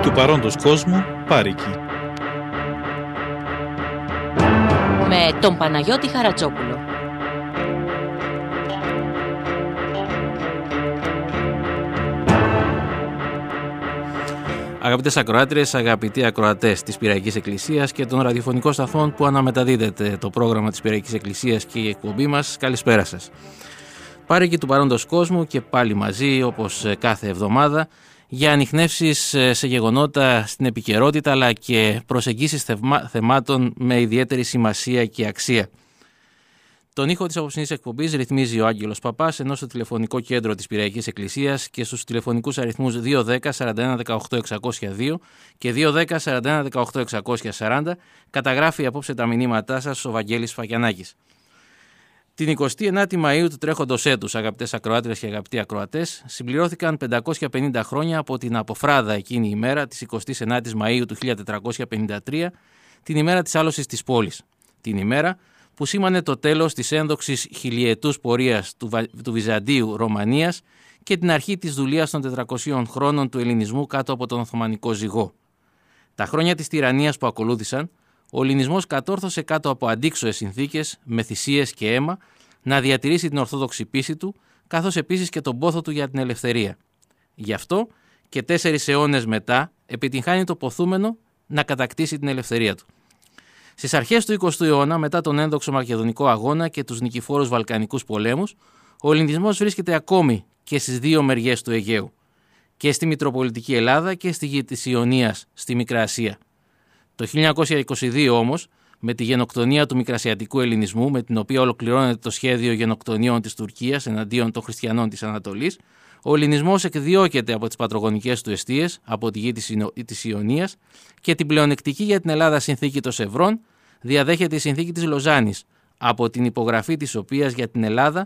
του παρόντος κόσμου Πάρικη. Με τον Παναγιώτη Χαρατσόπουλο. Αγαπητές ακροάτριες, αγαπητοί ακροατές της Πυριακής Εκκλησίας και των ραδιοφωνικών σταθμών που αναμεταδίδεται το πρόγραμμα της Πυριακής Εκκλησίας και η εκπομπή μας, καλησπέρα σας. Πάρικη του παρόντος κόσμου και πάλι μαζί, όπως κάθε εβδομάδα, για ανιχνεύσεις σε γεγονότα στην επικαιρότητα αλλά και προσεγγίσεις θεμάτων με ιδιαίτερη σημασία και αξία. Τον ήχο της απόψινής εκπομπής ρυθμίζει ο Άγγελος Παπάς, ενώ στο τηλεφωνικό κέντρο της Πυριακής Εκκλησίας και στους τηλεφωνικούς αριθμούς 210 41 18 602 και 210 41 18 640 καταγράφει απόψε τα μηνύματά σας ο Βαγγέλης Φακιανάκης. Την 29η Μαΐου του τρέχοντος έτους, αγαπητές ακροάτριες και αγαπητοί ακροατές, συμπληρώθηκαν 550 χρόνια από την αποφράδα εκείνη η ημέρα της 29ης Μαΐου του 1453, την ημέρα της άλωσης της πόλης. Την ημέρα που σήμανε το τέλος της ένδοξης χιλιετούς πορείας του Βυζαντίου Ρωμανίας και την αρχή της δουλείας των 400 χρόνων του ελληνισμού κάτω από τον Οθωμανικό ζυγό. Τα χρόνια της τυραννίας που ακολούθησαν, ο ελληνισμός κατόρθωσε κάτω από αντίξωες συνθήκες, με θυσίες και αίμα, να διατηρήσει την ορθόδοξη πίστη του, καθώς επίσης και τον πόθο του για την ελευθερία. Γι' αυτό και 4 αιώνες μετά επιτυγχάνει το ποθούμενο να κατακτήσει την ελευθερία του. Στις αρχές του 20ου αιώνα, μετά τον ένδοξο Μακεδονικό αγώνα και τους νικηφόρους Βαλκανικούς πολέμους, ο ελληνισμός βρίσκεται ακόμη και στις δύο μεριές του Αιγαίου, και στη Μητροπολιτική Ελλάδα και στη γη της Ιωνίας, στη Μικρά Ασία. Το 1922 όμως, με τη γενοκτονία του Μικρασιατικού Ελληνισμού, με την οποία ολοκληρώνεται το σχέδιο γενοκτονιών της Τουρκίας εναντίον των χριστιανών της Ανατολής, ο ελληνισμός εκδιώκεται από τις πατρογονικές του εστίες, από τη γη της Ιωνίας, και την πλεονεκτική για την Ελλάδα συνθήκη των Σευρών διαδέχεται η συνθήκη της Λοζάνης, από την υπογραφή της οποίας για την Ελλάδα,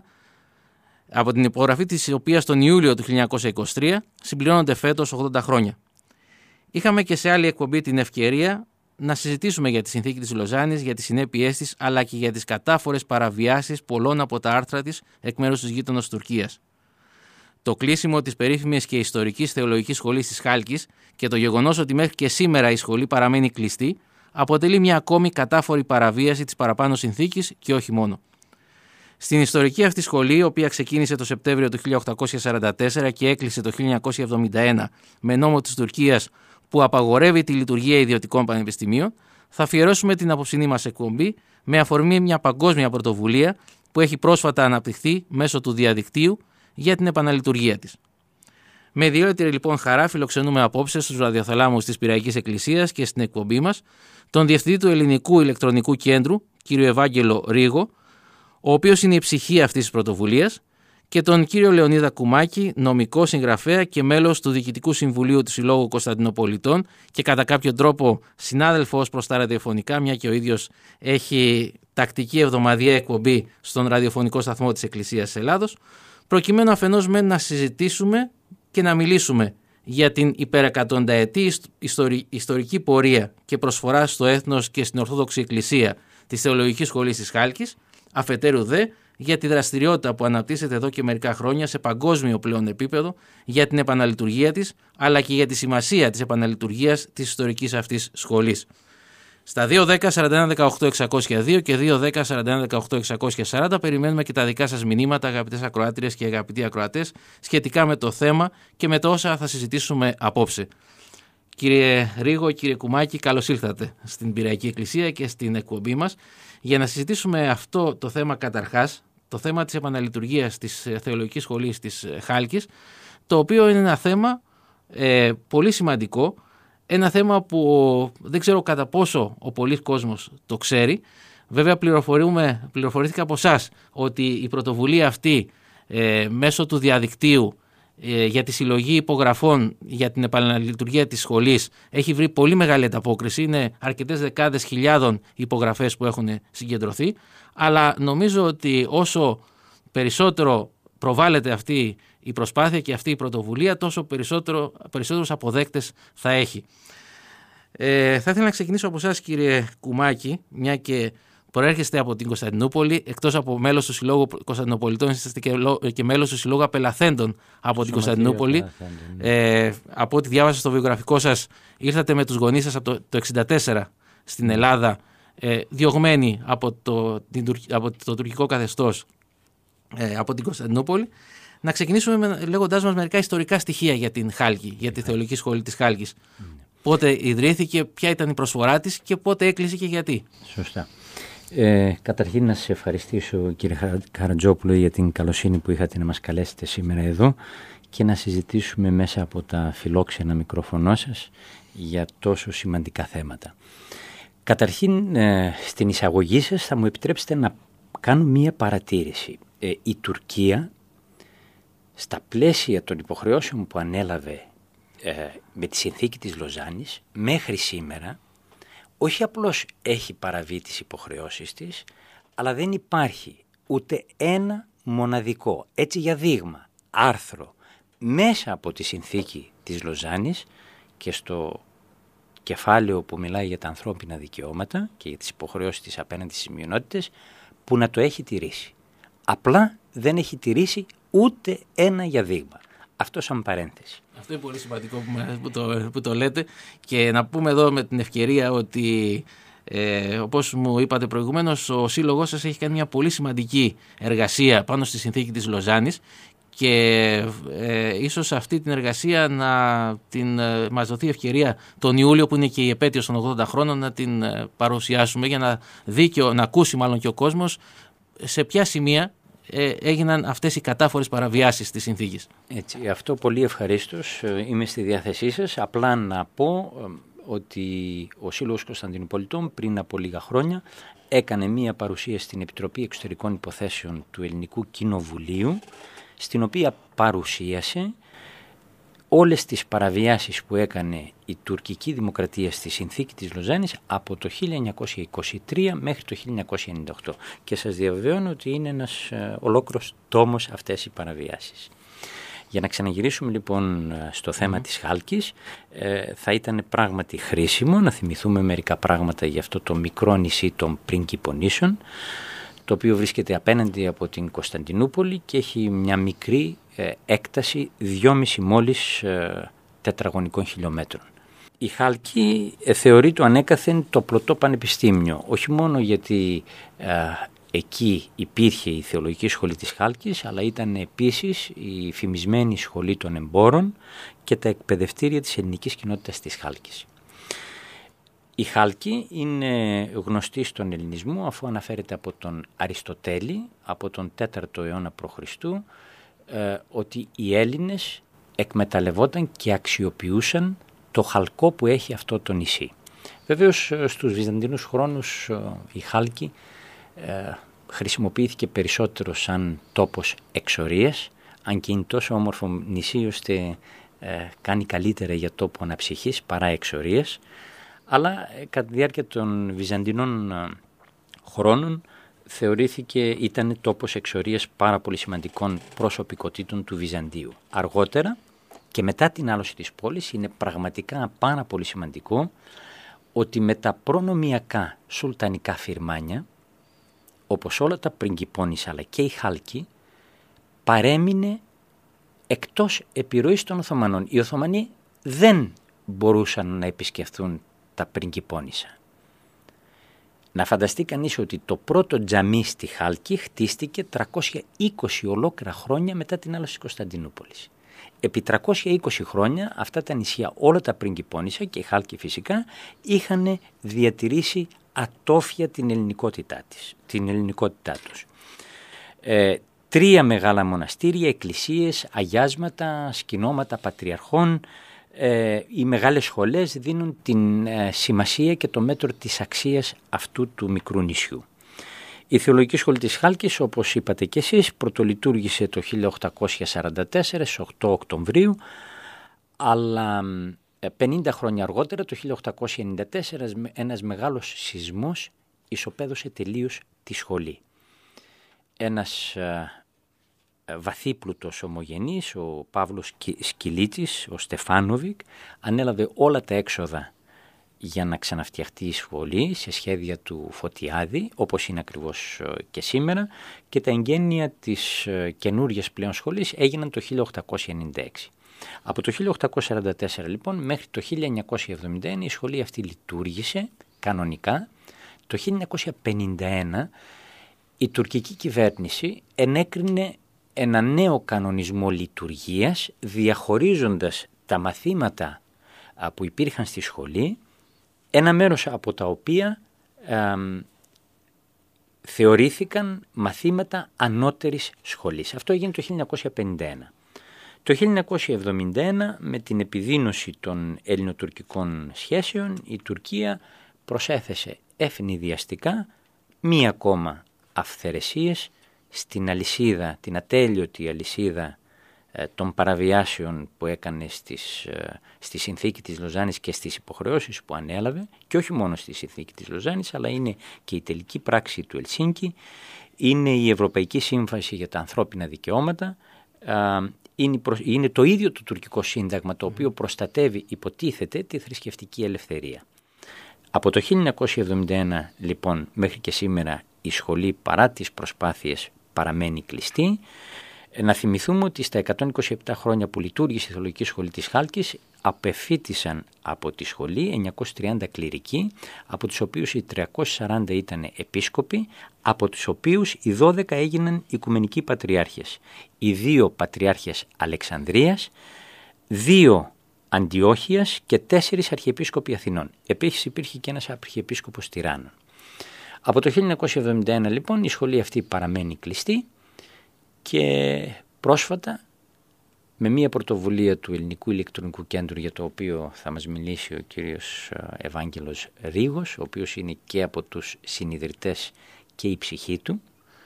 από την υπογραφή της οποίας τον Ιούλιο του 1923 συμπληρώνονται φέτος 80 χρόνια. Είχαμε και σε άλλη εκπομπή την ευκαιρία να συζητήσουμε για τη συνθήκη της Λοζάνης, για τις συνέπειές της, αλλά και για τις κατάφορες παραβιάσεις πολλών από τα άρθρα της εκ μέρους της γείτονος Τουρκίας. Το κλείσιμο της περίφημης και ιστορικής θεολογικής σχολής της Χάλκης και το γεγονός ότι μέχρι και σήμερα η σχολή παραμένει κλειστή αποτελεί μια ακόμη κατάφορη παραβίαση της παραπάνω συνθήκης και όχι μόνο. Στην ιστορική αυτή σχολή, η οποία ξεκίνησε το Σεπτέμβριο του 1844 και έκλεισε το 1971 με νόμο της Τουρκίας που απαγορεύει τη λειτουργία ιδιωτικών πανεπιστημίων, θα αφιερώσουμε την απόψινή μας εκπομπή με αφορμή μια παγκόσμια πρωτοβουλία που έχει πρόσφατα αναπτυχθεί μέσω του διαδικτύου για την επαναλειτουργία της. Με ιδιαίτερη λοιπόν χαρά φιλοξενούμε απόψε στους ραδιοθαλάμους της Πυριακής Εκκλησίας και στην εκπομπή μας τον Διευθυντή του Ελληνικού Ηλεκτρονικού Κέντρου, κύριο Ευάγγελο Ρίγο, ο οποίος είναι η ψυχή αυτής της πρωτοβουλίας, και τον κύριο Λεωνίδα Κουμάκη, νομικό συγγραφέα και μέλος του Διοικητικού Συμβουλίου του Συλλόγου Κωνσταντινοπολιτών και κατά κάποιο τρόπο συνάδελφο ως προς τα ραδιοφωνικά, μια και ο ίδιος έχει τακτική εβδομαδιαία εκπομπή στον ραδιοφωνικό σταθμό της Εκκλησίας της Ελλάδος, προκειμένου αφενός με να συζητήσουμε και να μιλήσουμε για την υπερεκατονταετή ιστορική πορεία και προσφορά στο έθνος και στην Ορθόδοξη Εκκλησία της Θεολογικής Σχολής της Χάλκης, αφετέρου δε για τη δραστηριότητα που αναπτύσσεται εδώ και μερικά χρόνια σε παγκόσμιο πλέον επίπεδο για την επαναλειτουργία της, αλλά και για τη σημασία της επαναλειτουργίας της ιστορικής αυτής σχολής. Στα 210 41 18 602 και 210 41 18 640 περιμένουμε και τα δικά σας μηνύματα, αγαπητές ακροάτριες και αγαπητοί ακροατές, σχετικά με το θέμα και με το όσα θα συζητήσουμε απόψε. Κύριε Ρίγο, κύριε Κουμάκη, καλώς ήλθατε στην Πυριακή Εκκλησία και στην εκπομπή μας για να συζητήσουμε αυτό το θέμα καταρχάς, το θέμα της επαναλειτουργίας της Θεολογικής Σχολής της Χάλκης, το οποίο είναι ένα θέμα πολύ σημαντικό, ένα θέμα που δεν ξέρω κατά πόσο ο πολύς κόσμος το ξέρει. Βέβαια πληροφορήθηκα από εσάς ότι η πρωτοβουλία αυτή μέσω του διαδικτύου για τη συλλογή υπογραφών για την επαναλειτουργία της σχολής έχει βρει πολύ μεγάλη ανταπόκριση. Είναι αρκετές δεκάδες χιλιάδων υπογραφές που έχουν συγκεντρωθεί, αλλά νομίζω ότι όσο περισσότερο προβάλλεται αυτή η προσπάθεια και αυτή η πρωτοβουλία, τόσο περισσότερους αποδέκτες θα έχει. Θα ήθελα να ξεκινήσω από εσάς, κύριε Κουμάκη, μια και προέρχεστε από την Κωνσταντινούπολη, εκτός από μέλος του Συλλόγου Κωνσταντινοπολιτών, είστε και μέλος του Συλλόγου Απελαθέντων από την Κωνσταντινούπολη. Από ό,τι διάβασα στο βιογραφικό σας, ήρθατε με τους γονείς σας από το 1964 στην Ελλάδα, διωγμένοι από το τουρκικό καθεστώς από την Κωνσταντινούπολη. Να ξεκινήσουμε λέγοντάς μας μερικά ιστορικά στοιχεία για την Χάλκη, για τη Θεολογική Σχολή της Χάλκης. Πότε ιδρύθηκε, ποια ήταν η προσφορά της και πότε έκλεισε και γιατί. Σωστά. Καταρχήν να σας ευχαριστήσω, κύριε Χαρατζόπουλο, για την καλοσύνη που είχατε να μας καλέσετε σήμερα εδώ και να συζητήσουμε μέσα από τα φιλόξενα μικρόφωνο σας για τόσο σημαντικά θέματα. Καταρχήν, στην εισαγωγή σας θα μου επιτρέψετε να κάνω μία παρατήρηση. Η Τουρκία, στα πλαίσια των υποχρεώσεων που ανέλαβε με τη συνθήκη της Λοζάνης, μέχρι σήμερα, όχι απλώς έχει παραβεί τις υποχρεώσεις της, αλλά δεν υπάρχει ούτε ένα μοναδικό, έτσι για δείγμα, άρθρο μέσα από τη συνθήκη της Λοζάνης και στο κεφάλαιο που μιλάει για τα ανθρώπινα δικαιώματα και για τις υποχρεώσεις της απέναντι στις μειονότητες, που να το έχει τηρήσει. Απλά δεν έχει τηρήσει ούτε ένα για δείγμα. Αυτό σαν παρένθεση. Αυτό είναι πολύ σημαντικό που το λέτε, και να πούμε εδώ με την ευκαιρία ότι όπως μου είπατε προηγουμένως, ο σύλλογός σας έχει κάνει μια πολύ σημαντική εργασία πάνω στη συνθήκη της Λοζάνης και ίσως αυτή την εργασία μας δοθεί ευκαιρία τον Ιούλιο, που είναι και η επέτειος των 80 χρόνων, να την παρουσιάσουμε για να δει να ακούσει μάλλον και ο κόσμος σε ποια σημεία έγιναν αυτές οι κατάφορες παραβιάσεις της συνθήκης. Έτσι, αυτό πολύ ευχαρίστως, είμαι στη διάθεσή σας. Απλά να πω ότι ο Σύλλογος Κωνσταντινουπολιτών πριν από λίγα χρόνια έκανε μία παρουσία στην Επιτροπή Εξωτερικών Υποθέσεων του Ελληνικού Κοινοβουλίου, στην οποία παρουσίασε όλες τις παραβιάσεις που έκανε η τουρκική δημοκρατία στη συνθήκη της Λοζάνης από το 1923 μέχρι το 1998. Και σας διαβεβαιώνω ότι είναι ένας ολόκληρος τόμος αυτές οι παραβιάσεις. Για να ξαναγυρίσουμε λοιπόν στο θέμα της Χάλκης, θα ήταν πράγματι χρήσιμο να θυμηθούμε μερικά πράγματα για αυτό το μικρό νησί των Πριγκιπονήσεων, το οποίο βρίσκεται απέναντι από την Κωνσταντινούπολη και έχει μια μικρή έκταση 2,5 μόλις τετραγωνικών χιλιόμετρων. Η Χάλκη θεωρείται ανέκαθεν το πλωτό πανεπιστήμιο, όχι μόνο γιατί εκεί υπήρχε η Θεολογική Σχολή της Χάλκης, αλλά ήταν επίσης η φημισμένη σχολή των εμπόρων και τα εκπαιδευτήρια της ελληνικής κοινότητας της Χάλκης. Η Χάλκη είναι γνωστή στον ελληνισμό αφού αναφέρεται από τον Αριστοτέλη από τον 4ο αιώνα π.Χ. Ότι οι Έλληνες εκμεταλλευόταν και αξιοποιούσαν το χαλκό που έχει αυτό το νησί. Βεβαίως στους βυζαντινούς χρόνους η Χάλκη χρησιμοποιήθηκε περισσότερο σαν τόπος εξορίας, αν και είναι τόσο όμορφο νησί ώστε κάνει καλύτερα για τόπο αναψυχής παρά εξορίας, αλλά κατά τη διάρκεια των βυζαντινών χρόνων θεωρήθηκε ήταν τόπος εξορίας πάρα πολύ σημαντικών προσωπικότητων του Βυζαντίου. Αργότερα και μετά την άλωση της πόλης είναι πραγματικά πάρα πολύ σημαντικό ότι με τα προνομιακά σουλτανικά φυρμάνια, όπως όλα τα Πριγκιπόνησα αλλά και η Χάλκη, παρέμεινε εκτός επιρροής των Οθωμανών. Οι Οθωμανοί δεν μπορούσαν να επισκεφθούν τα Πριγκιπόνησα. Να φανταστεί κανείς ότι το πρώτο τζαμί στη Χάλκη χτίστηκε 320 ολόκληρα χρόνια μετά την άλωση της Κωνσταντινούπολης. Επί 320 χρόνια αυτά τα νησιά, όλα τα Πριγκιπόνησα και η Χάλκη φυσικά, είχαν διατηρήσει ατόφια την ελληνικότητά τους. 3 μεγάλα μοναστήρια, εκκλησίες, αγιάσματα, σκηνώματα πατριαρχών. Οι μεγάλες σχολές δίνουν την σημασία και το μέτρο της αξίας αυτού του μικρού νησιού. Η Θεολογική Σχολή της Χάλκης, όπως είπατε και εσείς, πρωτολειτουργήσε το 1844 στις 8 Οκτωβρίου, αλλά 50 χρόνια αργότερα, το 1894, ένας μεγάλος σεισμός ισοπαίδωσε τελείως τη σχολή. Ένας βαθύπλουτος ομογενής, ο Παύλος Σκυλίτσης, ο Στεφάνοβικ, ανέλαβε όλα τα έξοδα για να ξαναφτιαχτεί η σχολή σε σχέδια του Φωτιάδη, όπως είναι ακριβώς και σήμερα, και τα εγγένεια της καινούργιας πλέον σχολής έγιναν το 1896. Από το 1844 λοιπόν μέχρι το 1971 η σχολή αυτή λειτουργήσε κανονικά. Το 1951 η τουρκική κυβέρνηση ενέκρινε ένα νέο κανονισμό λειτουργίας, διαχωρίζοντας τα μαθήματα που υπήρχαν στη σχολή, ένα μέρος από τα οποία θεωρήθηκαν μαθήματα ανώτερης σχολής. Αυτό έγινε το 1951. Το 1971, με την επιδείνωση των ελληνοτουρκικών σχέσεων, η Τουρκία προσέθεσε ευνηδιαστικά μία ακόμα αυθαιρεσίες στην αλυσίδα, την ατέλειωτη αλυσίδα των παραβιάσεων που έκανε στη συνθήκη της Λοζάνης και στις υποχρεώσεις που ανέλαβε, και όχι μόνο στη συνθήκη της Λοζάνης, αλλά είναι και η τελική πράξη του Ελσίνκη, είναι η Ευρωπαϊκή Σύμβαση για τα Ανθρώπινα Δικαιώματα, είναι το ίδιο το τουρκικό σύνταγμα, το οποίο προστατεύει, υποτίθεται, τη θρησκευτική ελευθερία. Από το 1971 λοιπόν μέχρι και σήμερα η σχολή, παρά τις προσπάθειες, παραμένει κλειστή. Να θυμηθούμε ότι στα 127 χρόνια που λειτουργήσε η Θεολογική Σχολή της Χάλκης απεφύτησαν από τη σχολή 930 κληρικοί, από τους οποίους οι 340 ήταν επίσκοποι, από τους οποίους οι 12 έγιναν οικουμενικοί πατριάρχες. Οι 2 πατριάρχες Αλεξανδρίας, 2 Αντιόχειας και 4 αρχιεπίσκοποι Αθηνών. Επίσης υπήρχε και ένας αρχιεπίσκοπος Τυράννων. Από το 1971 λοιπόν η σχολή αυτή παραμένει κλειστή και πρόσφατα, με μια πρωτοβουλία του Ελληνικού Ηλεκτρονικού Κέντρου, για το οποίο θα μας μιλήσει ο κύριος Ευάγγελος Ρήγος, ο οποίος είναι και από τους συνιδρυτές και η ψυχή του,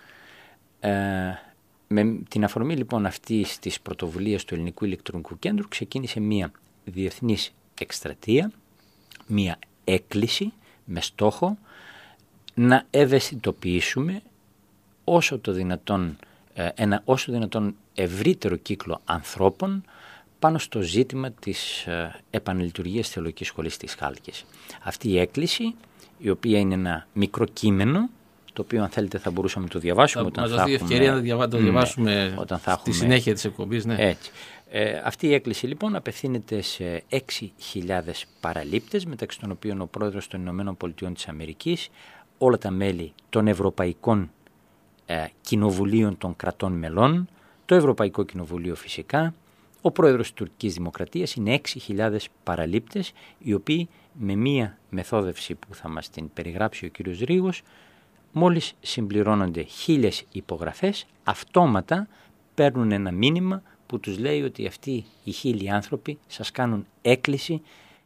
με την αφορμή λοιπόν αυτής της πρωτοβουλίας του Ελληνικού Ηλεκτρονικού Κέντρου ξεκίνησε μια διεθνής εκστρατεία, μια έκκληση με στόχο να ευαισθητοποιήσουμε όσο το δυνατόν ένα όσο δυνατόν ευρύτερο κύκλο ανθρώπων πάνω στο ζήτημα της επαναλειτουργίας της Θεολογικής Σχολής της Χάλκης. Αυτή η έκκληση, η οποία είναι ένα μικρό κείμενο, το οποίο αν θέλετε θα μπορούσαμε να το διαβάσουμε όταν θα έχουμε ευκαιρία να το διαβάσουμε όταν θα στη συνέχεια της εκπομπής. Ναι. Έτσι. Αυτή η έκκληση λοιπόν απευθύνεται σε 6.000 παραλήπτες, μεταξύ των οποίων ο πρόεδρος των Ηνωμένων Πολιτειών της Αμερικής, όλα τα μέλη των Ευρωπαϊκών Κοινοβουλίων των κρατών μελών, το Ευρωπαϊκό Κοινοβουλίο φυσικά, ο πρόεδρος της Τουρκικής Δημοκρατίας. Είναι 6.000 παραλήπτες, οι οποίοι με μία μεθόδευση που θα μας την περιγράψει ο κύριος Ρήγος, μόλις συμπληρώνονται 1.000 υπογραφές, αυτόματα παίρνουν ένα μήνυμα που τους λέει ότι αυτοί οι 1.000 άνθρωποι σας κάνουν έκκληση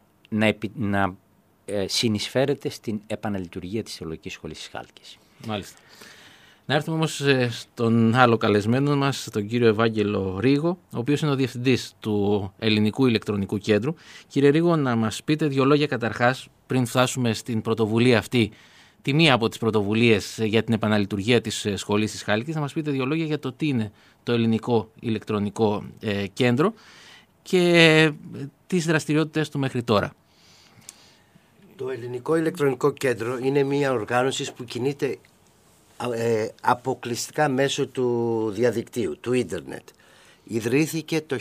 να συνεισφέρετε στην επαναλειτουργία της Θεολογικής Σχολής της Χάλκης. Μάλιστα. Να έρθουμε όμως στον άλλο καλεσμένο μας, τον κύριο Ευάγγελο Ρήγο, ο οποίος είναι ο διευθυντής του Ελληνικού Ηλεκτρονικού Κέντρου. Κύριε Ρήγο, να μας πείτε 2 λόγια καταρχάς, πριν φτάσουμε στην πρωτοβουλία αυτή, τη μία από τις πρωτοβουλίες για την επαναλειτουργία της Σχολής της Χάλκης, να μας πείτε 2 λόγια για το τι είναι το Ελληνικό Ηλεκτρονικό Κέντρο και τις δραστηριότητες του μέχρι τώρα. Το Ελληνικό Ηλεκτρονικό Κέντρο είναι μια οργάνωση που κινείται αποκλειστικά μέσω του διαδικτύου, του ίντερνετ. Ιδρύθηκε το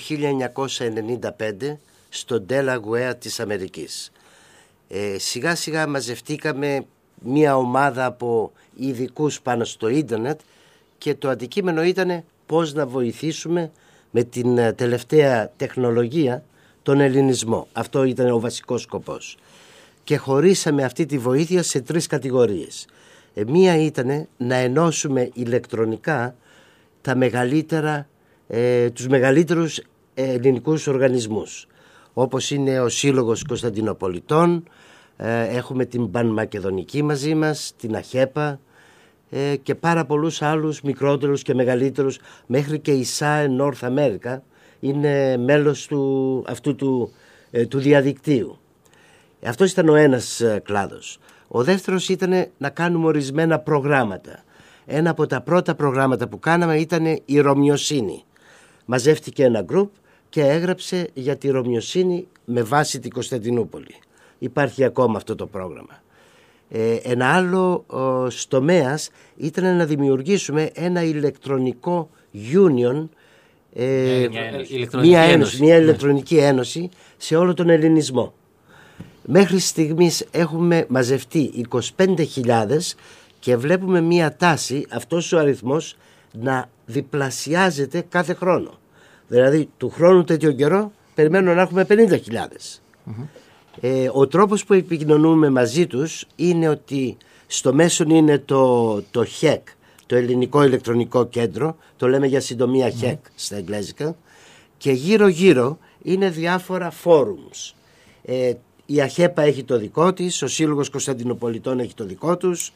1995 στο Delaware της Αμερικής. Σιγά σιγά μαζευτήκαμε μια ομάδα από ειδικούς πάνω στο ίντερνετ και το αντικείμενο ήταν πώς να βοηθήσουμε με την τελευταία τεχνολογία τον ελληνισμό. Αυτό ήταν ο βασικός σκοπός. Και χωρίσαμε αυτή τη βοήθεια σε 3 κατηγορίες. Μία ήταν να ενώσουμε ηλεκτρονικά τους μεγαλύτερους ελληνικούς οργανισμούς, όπως είναι ο Σύλλογος Κωνσταντινοπολιτών, έχουμε την Πανμακεδονική μαζί μας, την ΑΧΕΠΑ και πάρα πολλούς άλλους μικρότερους και μεγαλύτερους, μέχρι και η SAE North America είναι μέλος αυτού του διαδικτύου. Αυτός ήταν ο ένας κλάδος. Ο δεύτερος ήταν να κάνουμε ορισμένα προγράμματα. Ένα από τα πρώτα προγράμματα που κάναμε ήταν η Ρωμιοσύνη. Μαζεύτηκε ένα γκρουπ και έγραψε για τη Ρωμιοσύνη με βάση την Κωνσταντινούπολη. υπάρχει ακόμα αυτό το πρόγραμμα. Ένα άλλο τομέας ήταν να δημιουργήσουμε ένα ηλεκτρονικό union, μια ηλεκτρονική ένωση σε όλο τον ελληνισμό. Μέχρι στιγμής έχουμε μαζευτεί 25.000 και βλέπουμε μια τάση αυτός ο αριθμός να διπλασιάζεται κάθε χρόνο. Δηλαδή του χρόνου τέτοιο καιρό περιμένουμε να έχουμε 50.000. Ο τρόπος που επικοινωνούμε μαζί τους είναι ότι στο μέσον είναι το HEC, το Ελληνικό Ηλεκτρονικό Κέντρο, το λέμε για συντομία HEC στα εγγλέζικα, και γύρω-γύρω είναι διάφορα forums. Η ΑΧΕΠΑ έχει το δικό της, ο Σύλλογος Κωνσταντινοπολιτών έχει το δικό τους,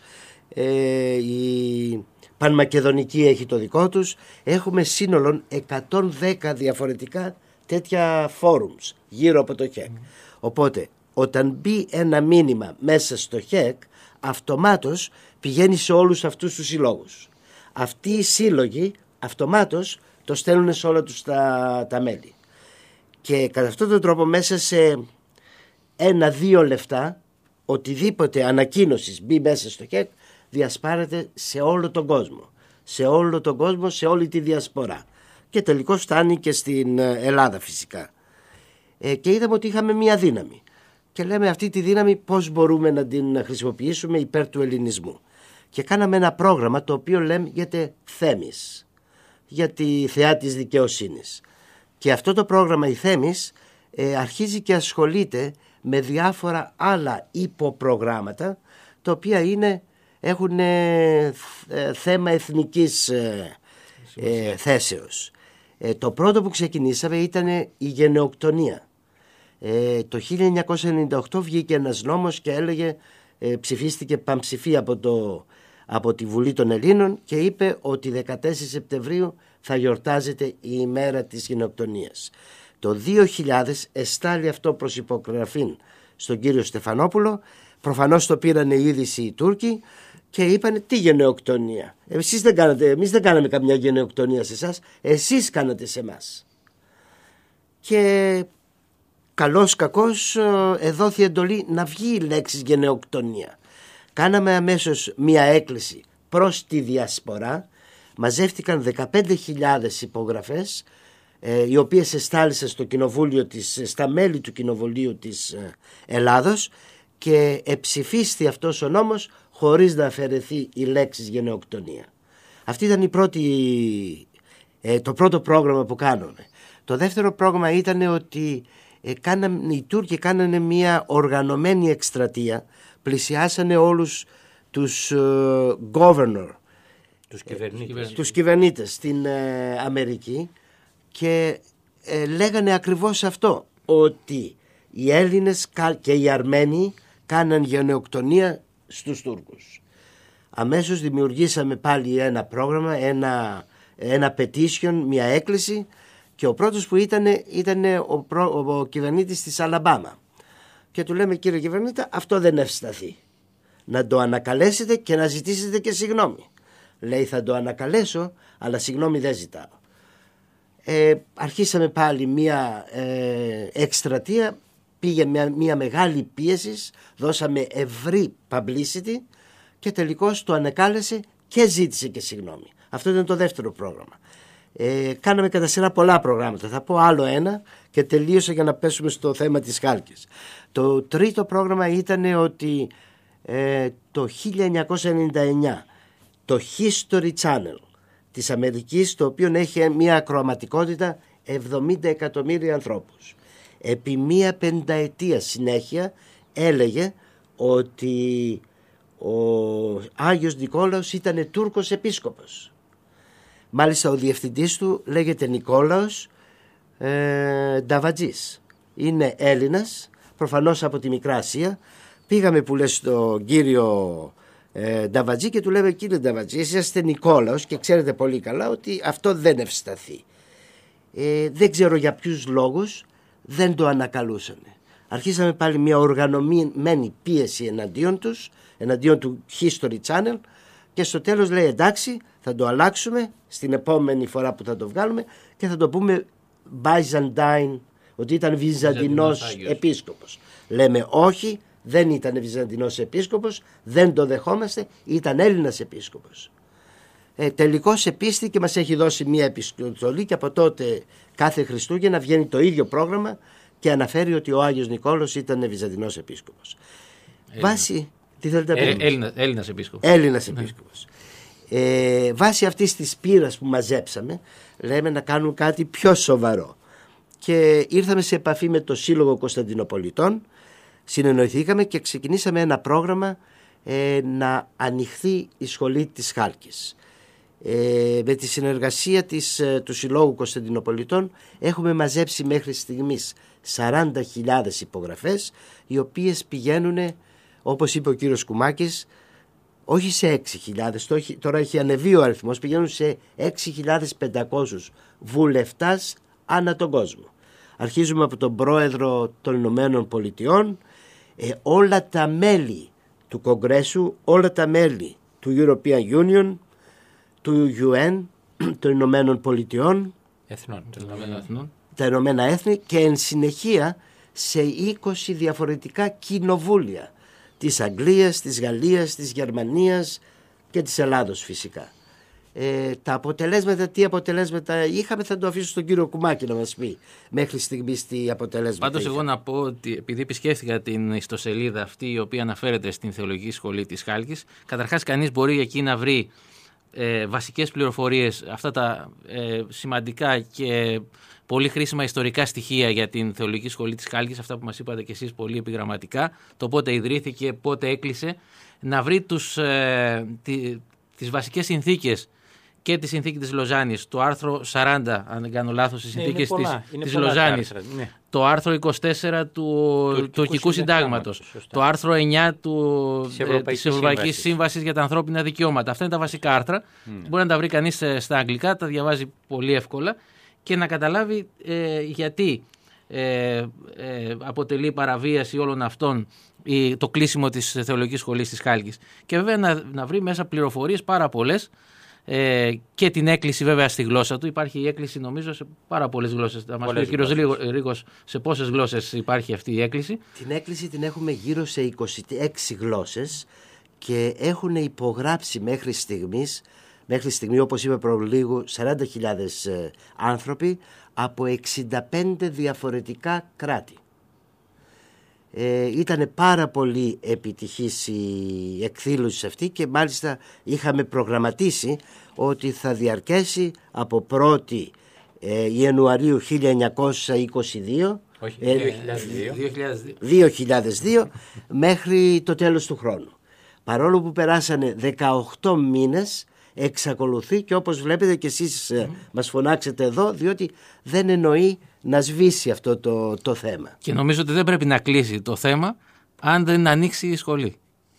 η Πανμακεδονική έχει το δικό τους. Έχουμε σύνολον 110 διαφορετικά τέτοια forums γύρω από το HEC. Οπότε όταν μπει ένα μήνυμα μέσα στο HEC, αυτομάτως πηγαίνει σε όλους αυτούς τους συλλόγους. Αυτοί οι σύλλογοι αυτομάτως το στέλνουν σε όλα τους τα μέλη. Και κατά αυτόν τον τρόπο μέσα σε 1-2 λεπτά οτιδήποτε ανακοίνωσης μπει μέσα στο HEC διασπάρεται σε όλο τον κόσμο. Σε όλο τον κόσμο, σε όλη τη διασπορά. Και τελικώς φτάνει και στην Ελλάδα φυσικά. Και είδαμε ότι είχαμε μία δύναμη. Και λέμε αυτή τη δύναμη πώς μπορούμε να την χρησιμοποιήσουμε υπέρ του ελληνισμού. Και κάναμε ένα πρόγραμμα το οποίο λέγεται Θέμης, για τη θεά της δικαιοσύνης. Και αυτό το πρόγραμμα η Θέμης αρχίζει και ασχολείται με διάφορα άλλα υποπρογράμματα τα οποία έχουν θέμα εθνικής θέσεως. Το πρώτο που ξεκινήσαμε ήταν η γενεοκτονία. Το 1998 βγήκε ένας νόμος και έλεγε, ψηφίστηκε πανψηφία από τη Βουλή των Ελλήνων και είπε ότι 14 Σεπτεμβρίου θα γιορτάζεται η ημέρα της γενεοκτονίας. Το 2000 εστάλει αυτό προς υπογραφή στον κύριο Στεφανόπουλο. Προφανώς το πήρανε η είδηση οι Τούρκοι και είπανε τι γενεοκτονία. Εμείς δεν κάναμε καμιά γενεοκτονία σε εσάς, εσείς κάνατε σε εμάς. Και καλώς κακώς εδόθη εντολή να βγει η λέξη γενεοκτονία. Κάναμε αμέσως μία έκκληση προς τη διασπορά. Μαζεύτηκαν 15.000 υπογραφές, οι οποίες εστάλησαν στα μέλη του Κοινοβουλίου της Ελλάδος και εψηφίστη αυτός ο νόμος χωρίς να αφαιρεθεί η λέξη γενεοκτονία. Αυτή ήταν το πρώτο πρόγραμμα που κάναμε. Το δεύτερο πρόγραμμα ήταν ότι οι Τούρκοι κάνανε μια οργανωμένη εκστρατεία, πλησιάσανε όλους τους governor, τους κυβερνήτες στην Αμερική και λέγανε ακριβώς αυτό, ότι οι Έλληνες και οι Αρμένοι κάναν γενεοκτονία στους Τούρκους. Αμέσως δημιουργήσαμε πάλι ένα πρόγραμμα, ένα petition, μια έκκληση, και ο πρώτος που ήταν ο κυβερνήτης της Αλαμπάμα. Και του λέμε, κύριε κυβερνήτα, αυτό δεν ευσταθεί. Να το ανακαλέσετε και να ζητήσετε και συγγνώμη. Λέει, θα το ανακαλέσω, αλλά συγγνώμη δεν ζητάω. Αρχίσαμε πάλι μια εκστρατεία, πήγε μια μεγάλη πίεση, δώσαμε ευρύ publicity και τελικώς το ανακάλεσε και ζήτησε και συγγνώμη. Αυτό ήταν το δεύτερο πρόγραμμα. Κάναμε κατά σειρά πολλά προγράμματα. Θα πω άλλο ένα και τελείωσα για να πέσουμε στο θέμα της Χάλκης. Το τρίτο πρόγραμμα ήταν ότι το 1999 το History Channel της Αμερικής, το οποίο έχει μια ακροαματικότητα 70 εκατομμύρια ανθρώπους, επί μία πενταετία συνέχεια έλεγε ότι ο Άγιος Νικόλαος ήταν Τούρκος επίσκοπος. Μάλιστα ο διευθυντής του λέγεται Νικόλαος Νταβατζής. Είναι Έλληνας, προφανώς από τη Μικρά Ασία. Πήγαμε που λες στον κύριο Νταβατζή και του λέμε, κύριε Νταβατζή, εσείς είστε Νικόλαος και ξέρετε πολύ καλά ότι αυτό δεν ευσταθεί. Δεν ξέρω για ποιους λόγους δεν το ανακαλούσαν. Αρχίσαμε πάλι μια οργανωμένη πίεση εναντίον του History Channel και στο τέλος λέει, εντάξει, θα το αλλάξουμε στην επόμενη φορά που θα το βγάλουμε και θα το πούμε Byzantine ότι ήταν Βυζαντινός επίσκοπος. Λέμε όχι, δεν ήταν Βυζαντινός επίσκοπος, δεν το δεχόμαστε, ήταν Έλληνας επίσκοπος. Τελικώς επίστη και μας έχει δώσει μία επιστολή και από τότε κάθε Χριστούγεννα βγαίνει το ίδιο πρόγραμμα και αναφέρει ότι ο Άγιος Νικόλαος ήταν Βυζαντινός επίσκοπος. Βάσει, τι θέλετε να πείτε? Έλληνας επίσκοπος. Έλληνας επίσκοπος. Βάσει αυτής της πείρας που μαζέψαμε, λέμε να κάνουν κάτι πιο σοβαρό. Και ήρθαμε σε επαφή με το Σύλλογο Κωνσταντινοπολιτών, συνεννοηθήκαμε και ξεκινήσαμε ένα πρόγραμμα να ανοιχθεί η σχολή της Χάλκης. Με τη συνεργασία του Συλλόγου Κωνσταντινοπολιτών έχουμε μαζέψει μέχρι στιγμής 40.000 υπογραφές, οι οποίες πηγαίνουν, όπως είπε ο κύριος Κουμάκης, όχι σε 6.000, τώρα έχει ανεβεί ο αριθμός, πηγαίνουν σε 6.500 βουλευτάς ανά τον κόσμο. Αρχίζουμε από τον πρόεδρο των Ηνωμένων Πολιτειών, όλα τα μέλη του Κογκρέσου, όλα τα μέλη του European Union, του UN, των Ηνωμένων Πολιτειών, τα Ηνωμένα Έθνη και εν συνεχεία σε 20 διαφορετικά κοινοβούλια της Αγγλίας, της Γαλλίας, της Γερμανίας και της Ελλάδος φυσικά. Τα αποτελέσματα, τι αποτελέσματα είχαμε, θα το αφήσω στον κύριο Κουμάκη να μας πει μέχρι στιγμής τι αποτελέσματα. Πάντως εγώ να πω ότι επειδή επισκέφθηκα την ιστοσελίδα αυτή η οποία αναφέρεται στην Θεολογική Σχολή της Χάλκης, καταρχάς κανείς μπορεί εκεί να βρει βασικές πληροφορίες, αυτά τα σημαντικά και πολύ χρήσιμα ιστορικά στοιχεία για την Θεολογική Σχολή της Χάλκης, αυτά που μας είπατε και εσείς πολύ επιγραμματικά, το πότε ιδρύθηκε, πότε έκλεισε, να βρει τις βασικές συνθήκες και τη συνθήκη της Λοζάνης, το άρθρο 40, αν δεν κάνω λάθος, τις συνθήκες της Λοζάνης, το άρθρο 24 του τουρκικού συντάγματος, το άρθρο 9 της Ευρωπαϊκής Σύμβασης για τα ανθρώπινα δικαιώματα. Αυτά είναι τα βασικά άρθρα. Μπορεί να τα βρει κανείς στα αγγλικά, τα διαβάζει πολύ εύκολα και να καταλάβει γιατί αποτελεί παραβίαση όλων αυτών το κλείσιμο της Θεολογικής Σχολής της Χάλκης. Και βέβαια να βρει μέσα πληροφορίες πάρα πολλές και την έκκληση βέβαια στη γλώσσα του. Υπάρχει η έκκληση νομίζω σε πάρα πολλές γλώσσες. Θα μας πει ο κύριος Ρίγος σε πόσες γλώσσες υπάρχει αυτή η έκκληση. Την έκκληση την έχουμε γύρω σε 26 γλώσσες και έχουν υπογράψει μέχρι στιγμή, όπως είπε προλίγου, 40.000 άνθρωποι από 65 διαφορετικά κράτη. Ήταν πάρα πολύ επιτυχής η εκδήλωση αυτή και μάλιστα είχαμε προγραμματίσει ότι θα διαρκέσει από 1η Ιανουαρίου 1922 2002 μέχρι το τέλος του χρόνου. Παρόλο που περάσανε 18 μήνες, εξακολουθεί και όπως βλέπετε και εσείς μας φωνάξετε εδώ, διότι δεν εννοεί να σβήσει αυτό το θέμα. Και νομίζω ότι δεν πρέπει να κλείσει το θέμα αν δεν ανοίξει η σχολή.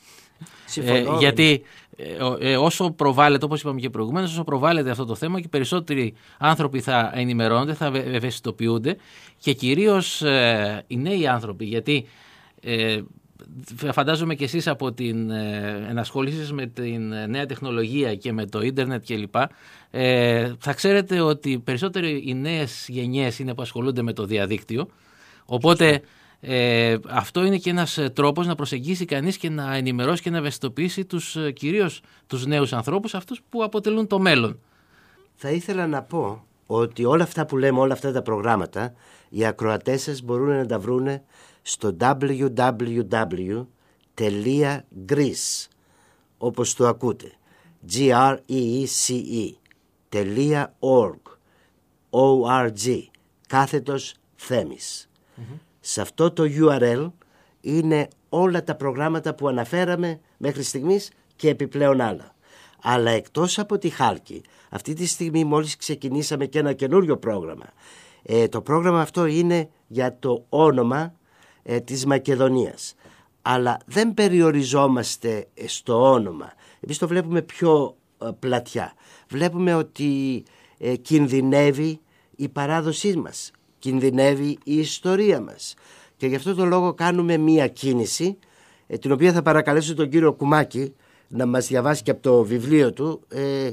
Γιατί όσο προβάλλεται, όπως είπαμε και προηγουμένως, όσο προβάλλεται αυτό το θέμα και περισσότεροι άνθρωποι θα ενημερώνονται, θα ευαισθητοποιούνται και κυρίως οι νέοι άνθρωποι, γιατί φαντάζομαι και εσείς από την ενασχόληση σας με την νέα τεχνολογία και με το ίντερνετ κλπ. Θα ξέρετε ότι περισσότεροι οι νέες γενιές είναι που ασχολούνται με το διαδίκτυο, οπότε αυτό είναι και ένας τρόπος να προσεγγίσει κανείς και να ενημερώσει και να ευαισθητοποιήσει κυρίως τους νέους ανθρώπους, αυτούς που αποτελούν το μέλλον. Θα ήθελα να πω ότι όλα αυτά που λέμε, όλα αυτά τα προγράμματα, οι ακροατές σας μπορούν να τα βρούνε στο www.greece, όπως το ακούτε, greece.org, /Θέμης. Σε αυτό το URL είναι όλα τα προγράμματα που αναφέραμε μέχρι στιγμής και επιπλέον άλλα. Αλλά εκτός από τη Χάλκη, αυτή τη στιγμή μόλις ξεκινήσαμε και ένα καινούριο πρόγραμμα. Το πρόγραμμα αυτό είναι για το όνομα της Μακεδονίας. Αλλά δεν περιοριζόμαστε στο όνομα. Εμείς το βλέπουμε πιο πλατιά. Βλέπουμε ότι κινδυνεύει η παράδοσή μας, κινδυνεύει η ιστορία μας. Και γι' αυτό το λόγο κάνουμε μία κίνηση, την οποία θα παρακαλέσω τον κύριο Κουμάκη να μας διαβάσει και από το βιβλίο του,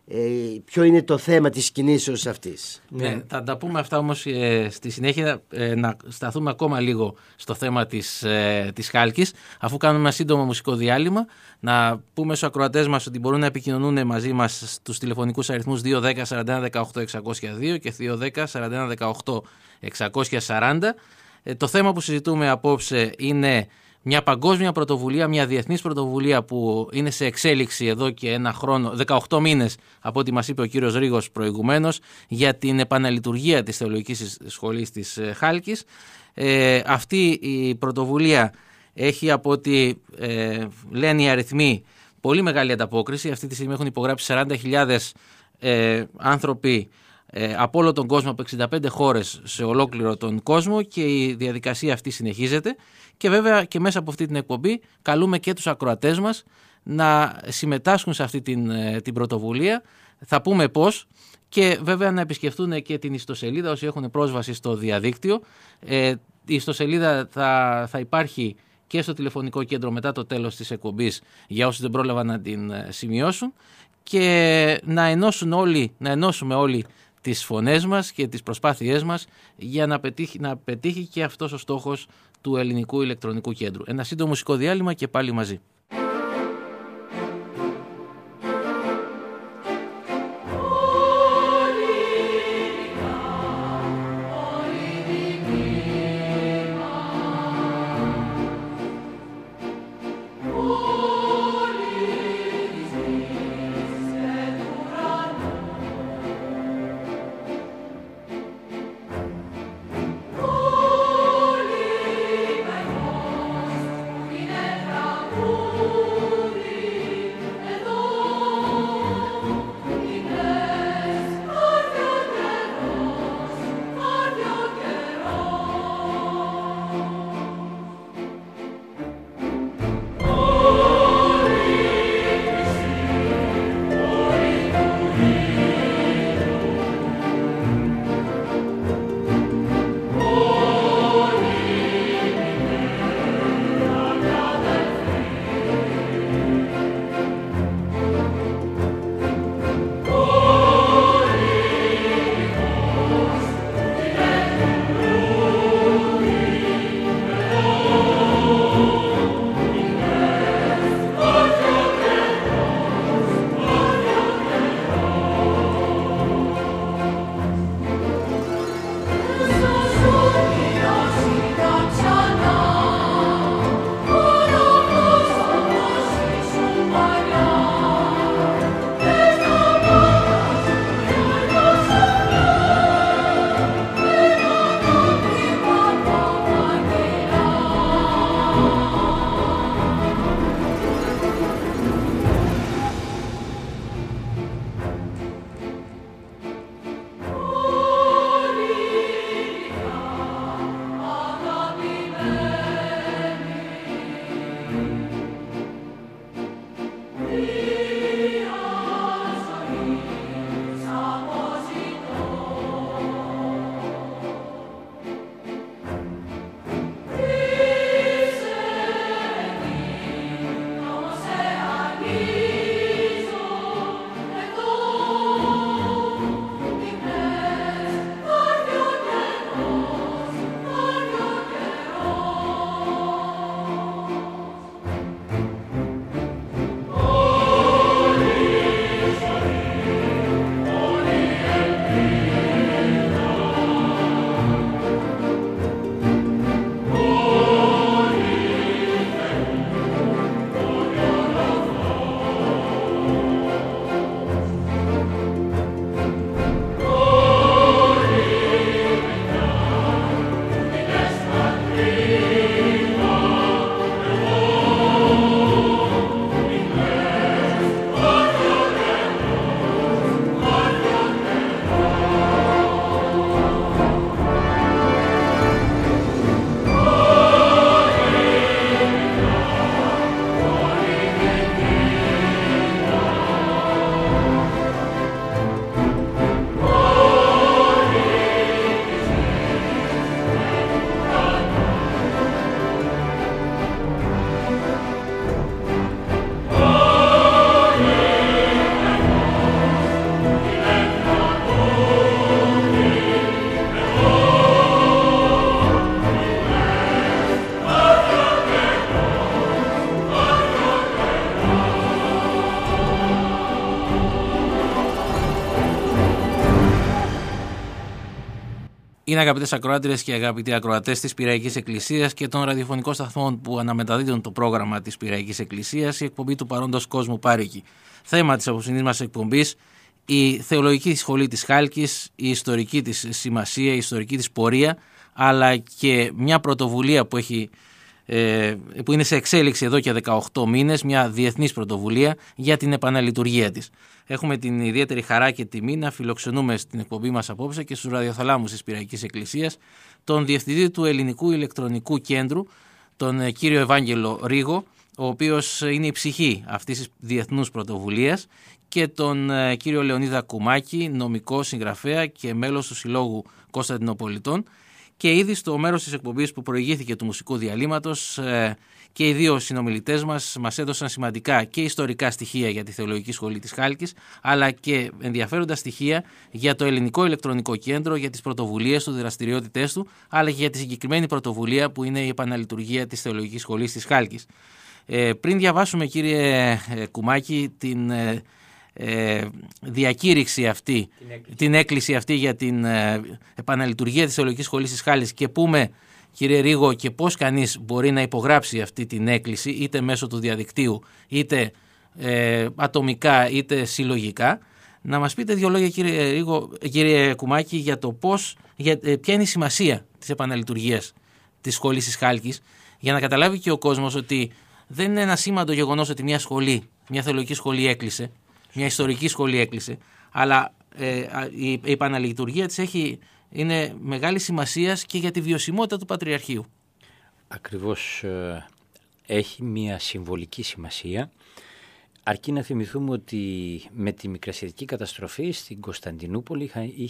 ποιο είναι το θέμα της κινήσεως αυτής. Ναι, θα τα πούμε αυτά όμως στη συνέχεια, να σταθούμε ακόμα λίγο στο θέμα της Χάλκης, αφού κάνουμε ένα σύντομο μουσικό διάλειμμα. Να πούμε στους ακροατές μας ότι μπορούν να επικοινωνούν μαζί μας στους τηλεφωνικούς αριθμούς 210 41 18 602 και 210 41 18 640. Το θέμα που συζητούμε απόψε είναι μια παγκόσμια πρωτοβουλία, μια διεθνής πρωτοβουλία που είναι σε εξέλιξη εδώ και ένα χρόνο, 18 μήνες από ό,τι μας είπε ο κύριος Ρήγος προηγουμένως, για την επαναλειτουργία της Θεολογικής Σχολής της Χάλκης. Αυτή η πρωτοβουλία έχει, από ό,τι λένε οι αριθμοί, πολύ μεγάλη ανταπόκριση. Αυτή τη στιγμή έχουν υπογράψει 40.000 άνθρωποι από όλο τον κόσμο, από 65 χώρες σε ολόκληρο τον κόσμο, και η διαδικασία αυτή συνεχίζεται. Και βέβαια και μέσα από αυτή την εκπομπή καλούμε και τους ακροατές μας να συμμετάσχουν σε αυτή την πρωτοβουλία. Θα πούμε πώς, και βέβαια να επισκεφτούν και την ιστοσελίδα όσοι έχουν πρόσβαση στο διαδίκτυο. Η ιστοσελίδα θα υπάρχει και στο τηλεφωνικό κέντρο μετά το τέλος της εκπομπής για όσους δεν πρόλαβαν να την σημειώσουν, και να ενώσουμε όλοι τις φωνές μας και τις προσπάθειές μας για να πετύχει και αυτός ο στόχος του Ελληνικού Ηλεκτρονικού Κέντρου. Ένα σύντομο μουσικό διάλειμμα και πάλι μαζί. Oh Καλησπέρα αγαπητές ακροάτριες και αγαπητοί ακροατές της Πειραϊκής Εκκλησίας και των ραδιοφωνικών σταθμών που αναμεταδίδουν το πρόγραμμα της Πειραϊκής Εκκλησίας, η εκπομπή του παρόντος κόσμου Πάρικη. Θέμα της απόψινής μας εκπομπής, η θεολογική σχολή της Χάλκης, η ιστορική της σημασία, η ιστορική της πορεία, αλλά και μια πρωτοβουλία που είναι σε εξέλιξη εδώ και 18 μήνες, μια διεθνής πρωτοβουλία για την επαναλειτουργία της. Έχουμε την ιδιαίτερη χαρά και τιμή να φιλοξενούμε στην εκπομπή μας απόψε και στους ραδιοθαλάμους της Πειραϊκής Εκκλησίας τον Διευθυντή του Ελληνικού Ηλεκτρονικού Κέντρου, τον κύριο Ευάγγελο Ρίγο, ο οποίος είναι η ψυχή αυτής της διεθνούς πρωτοβουλίας, και τον κύριο Λεωνίδα Κουμάκη, νομικό συγγραφέα και μέλος του Συλλόγου Κωνσταντινοπολιτών. Και ήδη στο μέρος της εκπομπής που προηγήθηκε του μουσικού διαλύματος και οι δύο συνομιλητές μας έδωσαν σημαντικά και ιστορικά στοιχεία για τη Θεολογική Σχολή της Χάλκης, αλλά και ενδιαφέροντα στοιχεία για το Ελληνικό Ηλεκτρονικό Κέντρο, για τις πρωτοβουλίες του, δραστηριότητές του, αλλά και για τη συγκεκριμένη πρωτοβουλία που είναι η επαναλειτουργία της Θεολογικής Σχολής της Χάλκης. Πριν διαβάσουμε, κύριε Κουμάκη, την διακήρυξη αυτή, την έκκληση αυτή για την επαναλειτουργία της Θεολογικής Σχολής της Χάλκης, και πούμε, κύριε Ρίγο, και πώς κανείς μπορεί να υπογράψει αυτή την έκκληση, είτε μέσω του διαδικτύου, είτε ατομικά, είτε συλλογικά, να μας πείτε δύο λόγια, κύριε Ρίγο, κύριε Κουμάκη, για το ποια είναι η σημασία της επαναλειτουργίας της Σχολής της Χάλκης, για να καταλάβει και ο κόσμος ότι δεν είναι ένα σήμαντο γεγονός ότι μια θεολογική σχολή έκλεισε, μια ιστορική σχολή έκλεισε, αλλά η επαναλειτουργία της είναι μεγάλη σημασία και για τη βιωσιμότητα του Πατριαρχείου. Ακριβώς, έχει μια συμβολική σημασία, αρκεί να θυμηθούμε ότι με τη Μικρασιατική καταστροφή στην Κωνσταντινούπολη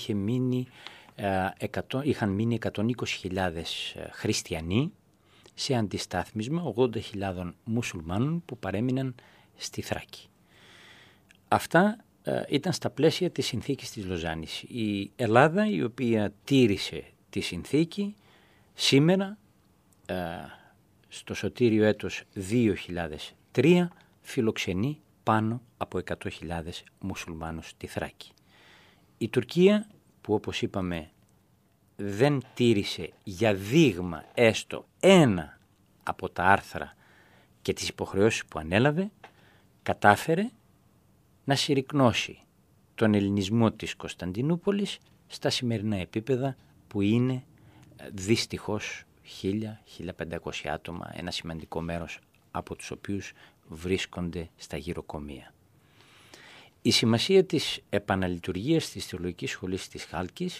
είχαν μείνει 120.000 χριστιανοί σε αντιστάθμισμα 80.000 μουσουλμάνων που παρέμειναν στη Θράκη. Αυτά ήταν στα πλαίσια της συνθήκης της Λοζάνης. Η Ελλάδα, η οποία τήρησε τη συνθήκη, σήμερα στο σωτήριο έτος 2003 φιλοξενεί πάνω από 100.000 μουσουλμάνους στη Θράκη. Η Τουρκία, που όπως είπαμε δεν τήρησε για δείγμα έστω ένα από τα άρθρα και τις υποχρεώσεις που ανέλαβε, κατάφερε να συρρικνώσει τον ελληνισμό της Κωνσταντινούπολης στα σημερινά επίπεδα, που είναι δυστυχώς 1.000-1.500 άτομα, ένα σημαντικό μέρος από τους οποίους βρίσκονται στα γυροκομεία. Η σημασία της επαναλειτουργίας της Θεολογικής Σχολής της Χάλκης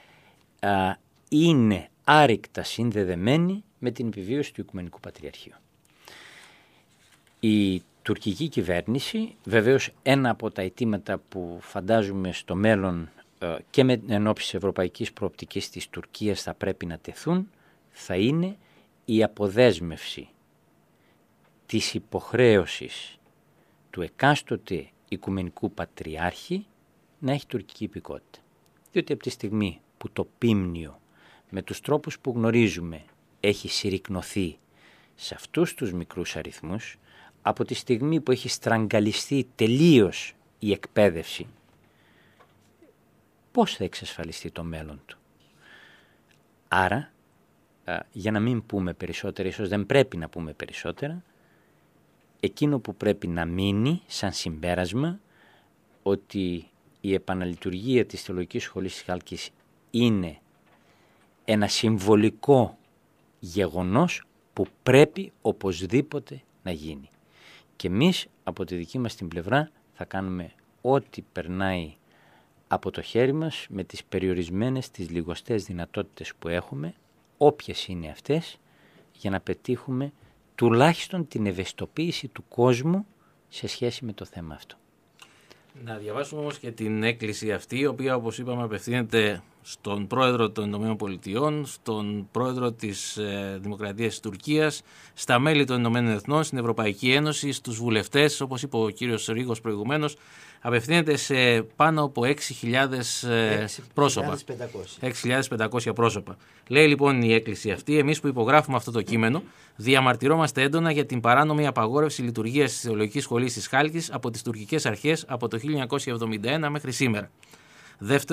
είναι άρρηκτα συνδεδεμένη με την επιβίωση του Οικουμενικού Πατριαρχείου. Η τουρκική κυβέρνηση, βεβαίως ένα από τα αιτήματα που φαντάζουμε στο μέλλον και με την ενόψει της ευρωπαϊκής προοπτικής της Τουρκίας θα πρέπει να τεθούν, θα είναι η αποδέσμευση της υποχρέωσης του εκάστοτε Οικουμενικού Πατριάρχη να έχει τουρκική υπηκότητα. Διότι από τη στιγμή που το πίμνιο με τους τρόπους που γνωρίζουμε έχει συρρικνωθεί σε αυτούς τους μικρούς αριθμούς, από τη στιγμή που έχει στραγγαλιστεί τελείως η εκπαίδευση, πώς θα εξασφαλιστεί το μέλλον του? Άρα, για να μην πούμε περισσότερα, ίσως δεν πρέπει να πούμε περισσότερα, εκείνο που πρέπει να μείνει σαν συμπέρασμα, ότι η επαναλειτουργία της Θεολογικής Σχολής της Χάλκης είναι ένα συμβολικό γεγονός που πρέπει οπωσδήποτε να γίνει. Και εμείς από τη δική μας την πλευρά θα κάνουμε ό,τι περνάει από το χέρι μας με τις περιορισμένες, τις λιγοστές δυνατότητες που έχουμε, όποιες είναι αυτές, για να πετύχουμε τουλάχιστον την ευαισθητοποίηση του κόσμου σε σχέση με το θέμα αυτό. Να διαβάσουμε όμως και την έκκληση αυτή, η οποία, όπως είπαμε, απευθύνεται στον πρόεδρο των ΗΠΑ, στον πρόεδρο της Δημοκρατίας της Τουρκίας, στα μέλη των Ηνωμένων Εθνών, στην Ευρωπαϊκή Ένωση, στους βουλευτές, όπως είπε ο κύριος Ρίγος προηγουμένως, απευθύνεται σε πάνω από 6.000 πρόσωπα. 6.500 πρόσωπα. Λέει λοιπόν η έκκληση αυτή: εμείς που υπογράφουμε αυτό το κείμενο, διαμαρτυρόμαστε έντονα για την παράνομη απαγόρευση λειτουργίας της Θεολογικής Σχολής της Χάλκης από τις τουρκικές αρχές από το 1971 μέχρι σήμερα. Δεύτερο,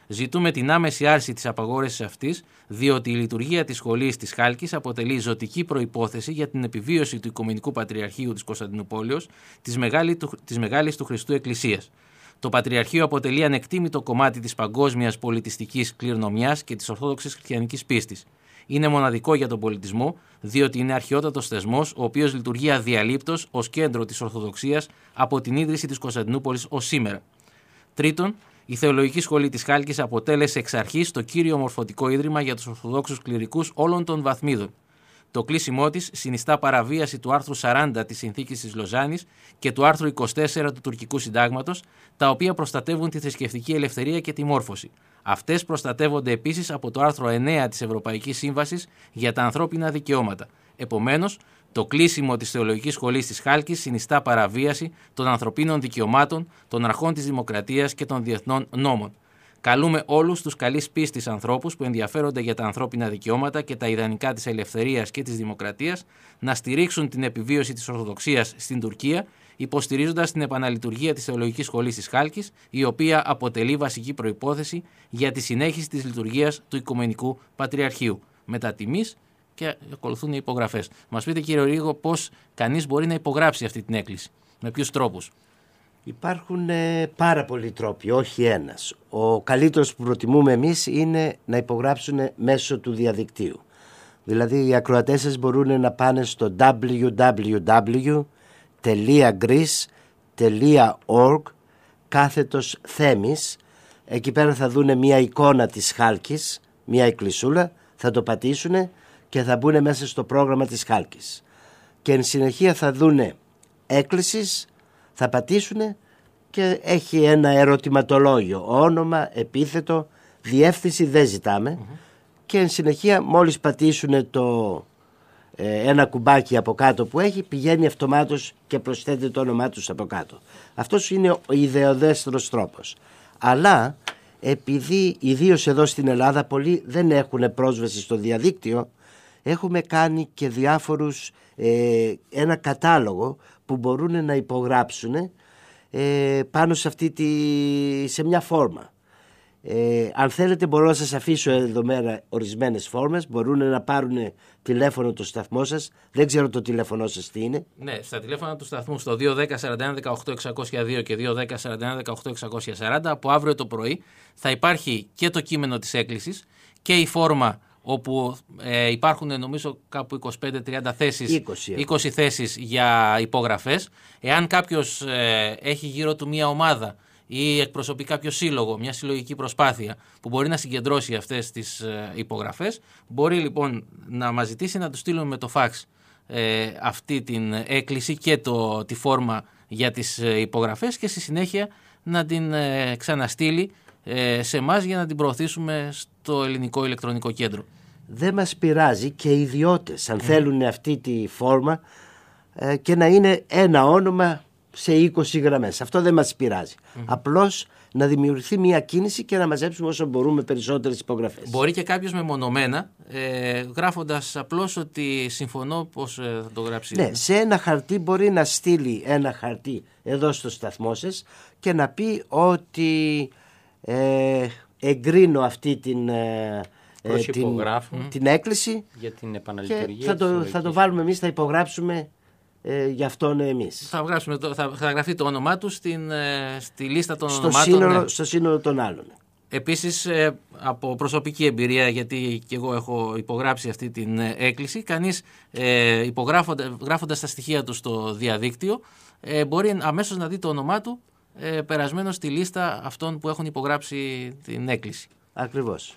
Ζητούμε την άμεση άρση της απαγόρευσης αυτής, διότι η λειτουργία της σχολής της Χάλκης αποτελεί ζωτική προϋπόθεση για την επιβίωση του Οικουμενικού Πατριαρχείου της Κωνσταντινούπολεως, της Μεγάλης του Χριστού Εκκλησίας. Το Πατριαρχείο αποτελεί ανεκτήμητο κομμάτι της παγκόσμιας πολιτιστικής κληρονομιάς και της ορθόδοξης χριστιανικής πίστης. Είναι μοναδικό για τον πολιτισμό, διότι είναι αρχαιότατος θεσμός, ο οποίος λειτουργεί αδιαλείπτος ως κέντρο της Ορθοδοξίας από την ίδρυση της Κωνσταντινούπολης ως σήμερα. Τρίτον, η Θεολογική Σχολή της Χάλκης αποτέλεσε εξ αρχής το κύριο μορφωτικό ίδρυμα για τους Ορθοδόξους κληρικούς όλων των βαθμίδων. Το κλείσιμό της συνιστά παραβίαση του άρθρου 40 της Συνθήκης της Λοζάνης και του άρθρου 24 του Τουρκικού Συντάγματος, τα οποία προστατεύουν τη θρησκευτική ελευθερία και τη μόρφωση. Αυτές προστατεύονται επίσης από το άρθρο 9 της Ευρωπαϊκής Σύμβασης για τα ανθρώπινα δικαιώματα. Επομένως, το κλείσιμο της Θεολογικής Σχολής της Χάλκης συνιστά παραβίαση των ανθρωπίνων δικαιωμάτων, των αρχών της δημοκρατίας και των διεθνών νόμων. Καλούμε όλους τους καλής πίστης ανθρώπους που ενδιαφέρονται για τα ανθρώπινα δικαιώματα και τα ιδανικά της ελευθερίας και της δημοκρατίας να στηρίξουν την επιβίωση της Ορθοδοξίας στην Τουρκία, υποστηρίζοντας την επαναλειτουργία της Θεολογικής Σχολής της Χάλκης, η οποία αποτελεί βασική προϋπόθεση για τη συνέχιση της λειτουργίας του Οικουμενικού Πατριαρχείου. Μετά τιμής και ακολουθούν οι υπογραφές. Μας πείτε, κύριε Ρίγο, πώς κανείς μπορεί να υπογράψει αυτή την έκκληση, με ποιους τρόπους? Υπάρχουν πάρα πολλοί τρόποι, όχι ένας. Ο καλύτερος που προτιμούμε εμείς είναι να υπογράψουν μέσω του διαδικτύου. Δηλαδή οι ακροατές σας μπορούν να πάνε στο www.greece.org/Θέμης. Εκεί πέρα θα δούνε μια εικόνα της Χάλκης, μια εκκλησούλα, θα το πατήσουν και θα μπουν μέσα στο πρόγραμμα της Χάλκης. Και εν συνεχεία θα δούνε έκκλησης, θα πατήσουν και έχει ένα ερωτηματολόγιο, όνομα, επίθετο, διεύθυνση δεν ζητάμε και εν συνεχεία μόλις πατήσουν ένα κουμπάκι από κάτω που έχει, πηγαίνει αυτομάτως και προσθέτει το όνομά τους από κάτω. Αυτός είναι ο ιδεοδέστερος τρόπος. Αλλά επειδή ιδίως εδώ στην Ελλάδα πολλοί δεν έχουν πρόσβαση στο διαδίκτυο, έχουμε κάνει και ένα κατάλογο που μπορούν να υπογράψουν πάνω σε μια φόρμα. Αν θέλετε μπορώ να σας αφήσω εδώ μέρα ορισμένες φόρμες, μπορούν να πάρουν τηλέφωνο το σταθμό σας, δεν ξέρω το τηλέφωνο σας τι είναι. Ναι, στα τηλέφωνα του σταθμού στο 210-41-18-602 και 210-41-18-640 από αύριο το πρωί θα υπάρχει και το κείμενο της έκκλησης και η φόρμα όπου υπάρχουν νομίζω κάπου 25-30 θέσεις, 20 θέσεις για υπογραφές. Εάν κάποιος έχει γύρω του μια ομάδα ή εκπροσωπεί κάποιο σύλλογο, μια συλλογική προσπάθεια που μπορεί να συγκεντρώσει αυτές τις υπογραφές, μπορεί λοιπόν να μας ζητήσει να του στείλουμε με το φαξ αυτή την έκκληση και τη φόρμα για τις υπογραφές και στη συνέχεια να την ξαναστείλει σε εμάς για να την προωθήσουμε στο Ελληνικό Ηλεκτρονικό Κέντρο. Δεν μας πειράζει και οι ιδιώτες αν θέλουν αυτή τη φόρμα και να είναι ένα όνομα σε 20 γραμμές. Αυτό δεν μας πειράζει. Απλώς να δημιουργηθεί μια κίνηση και να μαζέψουμε όσο μπορούμε περισσότερες υπογραφές. Μπορεί και κάποιος μεμονωμένα γράφοντας απλώς ότι συμφωνώ, πώς θα το γράψει? Ναι, σε ένα χαρτί μπορεί να στείλει ένα χαρτί εδώ στο σταθμό σας και να πει ότι εγκρίνω αυτή την έκκληση για την επαναλειτουργία και θα το βάλουμε εμείς, θα υπογράψουμε γι' αυτόν εμείς. Θα γραφεί το όνομά του στη λίστα των ονομάτων. Στο σύνολο των άλλων. Επίσης από προσωπική εμπειρία, γιατί και εγώ έχω υπογράψει αυτή την έκκληση, κανείς γράφοντας τα στοιχεία του στο διαδίκτυο μπορεί αμέσως να δει το όνομά του περασμένο στη λίστα αυτών που έχουν υπογράψει την έκκληση. Ακριβώς.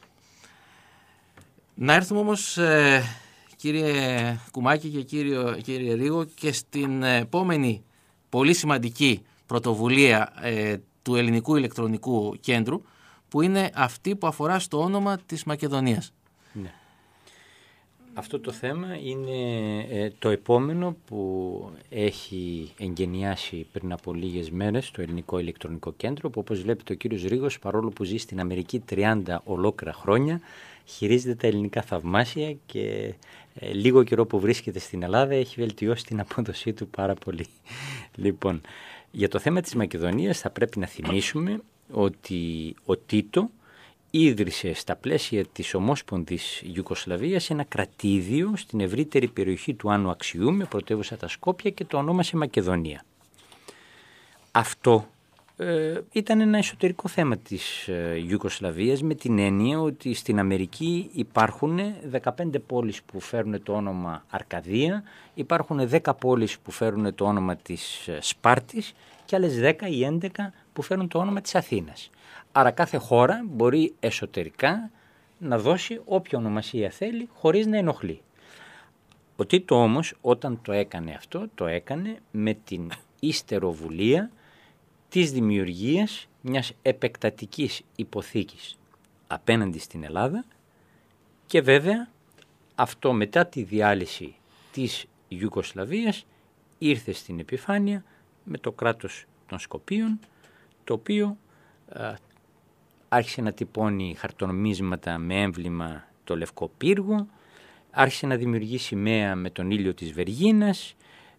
Να έρθουμε όμως, κύριε Κουμάκη και κύριε Ρίγο, και στην επόμενη πολύ σημαντική πρωτοβουλία του Ελληνικού Ηλεκτρονικού Κέντρου, που είναι αυτή που αφορά στο όνομα της Μακεδονίας. Ναι. Αυτό το θέμα είναι το επόμενο που έχει εγκαινιάσει πριν από λίγες μέρες το Ελληνικό Ηλεκτρονικό Κέντρο, που όπως βλέπετε ο κύριος Ρίγος, παρόλο που ζει στην Αμερική 30 ολόκληρα χρόνια, χειρίζεται τα ελληνικά θαυμάσια και λίγο καιρό που βρίσκεται στην Ελλάδα έχει βελτιώσει την απόδοσή του πάρα πολύ. Λοιπόν, για το θέμα της Μακεδονίας θα πρέπει να θυμίσουμε ότι ο Τίτο ίδρυσε στα πλαίσια της ομόσπονδης Ιουγκοσλαβίας ένα κρατήδιο στην ευρύτερη περιοχή του Άνω Αξιού με πρωτεύουσα τα Σκόπια και το ονόμασε Μακεδονία. Αυτό ήταν ένα εσωτερικό θέμα της Ιουγκοσλαβίας, με την έννοια ότι στην Αμερική υπάρχουν 15 πόλεις που φέρουν το όνομα Αρκαδία, υπάρχουν 10 πόλεις που φέρουν το όνομα της Σπάρτης και άλλες 10 ή 11 που φέρουν το όνομα της Αθήνας. Άρα κάθε χώρα μπορεί εσωτερικά να δώσει όποια ονομασία θέλει χωρίς να ενοχλεί. Ο Τίτο όμως όταν το έκανε αυτό, το έκανε με την υστεροβουλία της δημιουργίας μιας επεκτατικής υποθήκης απέναντι στην Ελλάδα και βέβαια αυτό μετά τη διάλυση της Ιουγκοσλαβίας ήρθε στην επιφάνεια με το κράτος των Σκοπίων, το οποίο άρχισε να τυπώνει χαρτονομίσματα με έμβλημα το Λευκό Πύργο, άρχισε να δημιουργεί σημαία με τον ήλιο της Βεργίνας,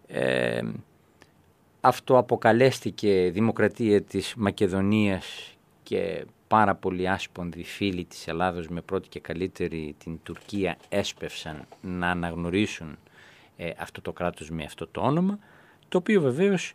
αυτό αποκαλέστηκε Δημοκρατία της Μακεδονίας και πάρα πολλοί άσπονδοι φίλοι της Ελλάδος με πρώτη και καλύτερη την Τουρκία έσπευσαν να αναγνωρίσουν αυτό το κράτος με αυτό το όνομα, το οποίο βεβαίως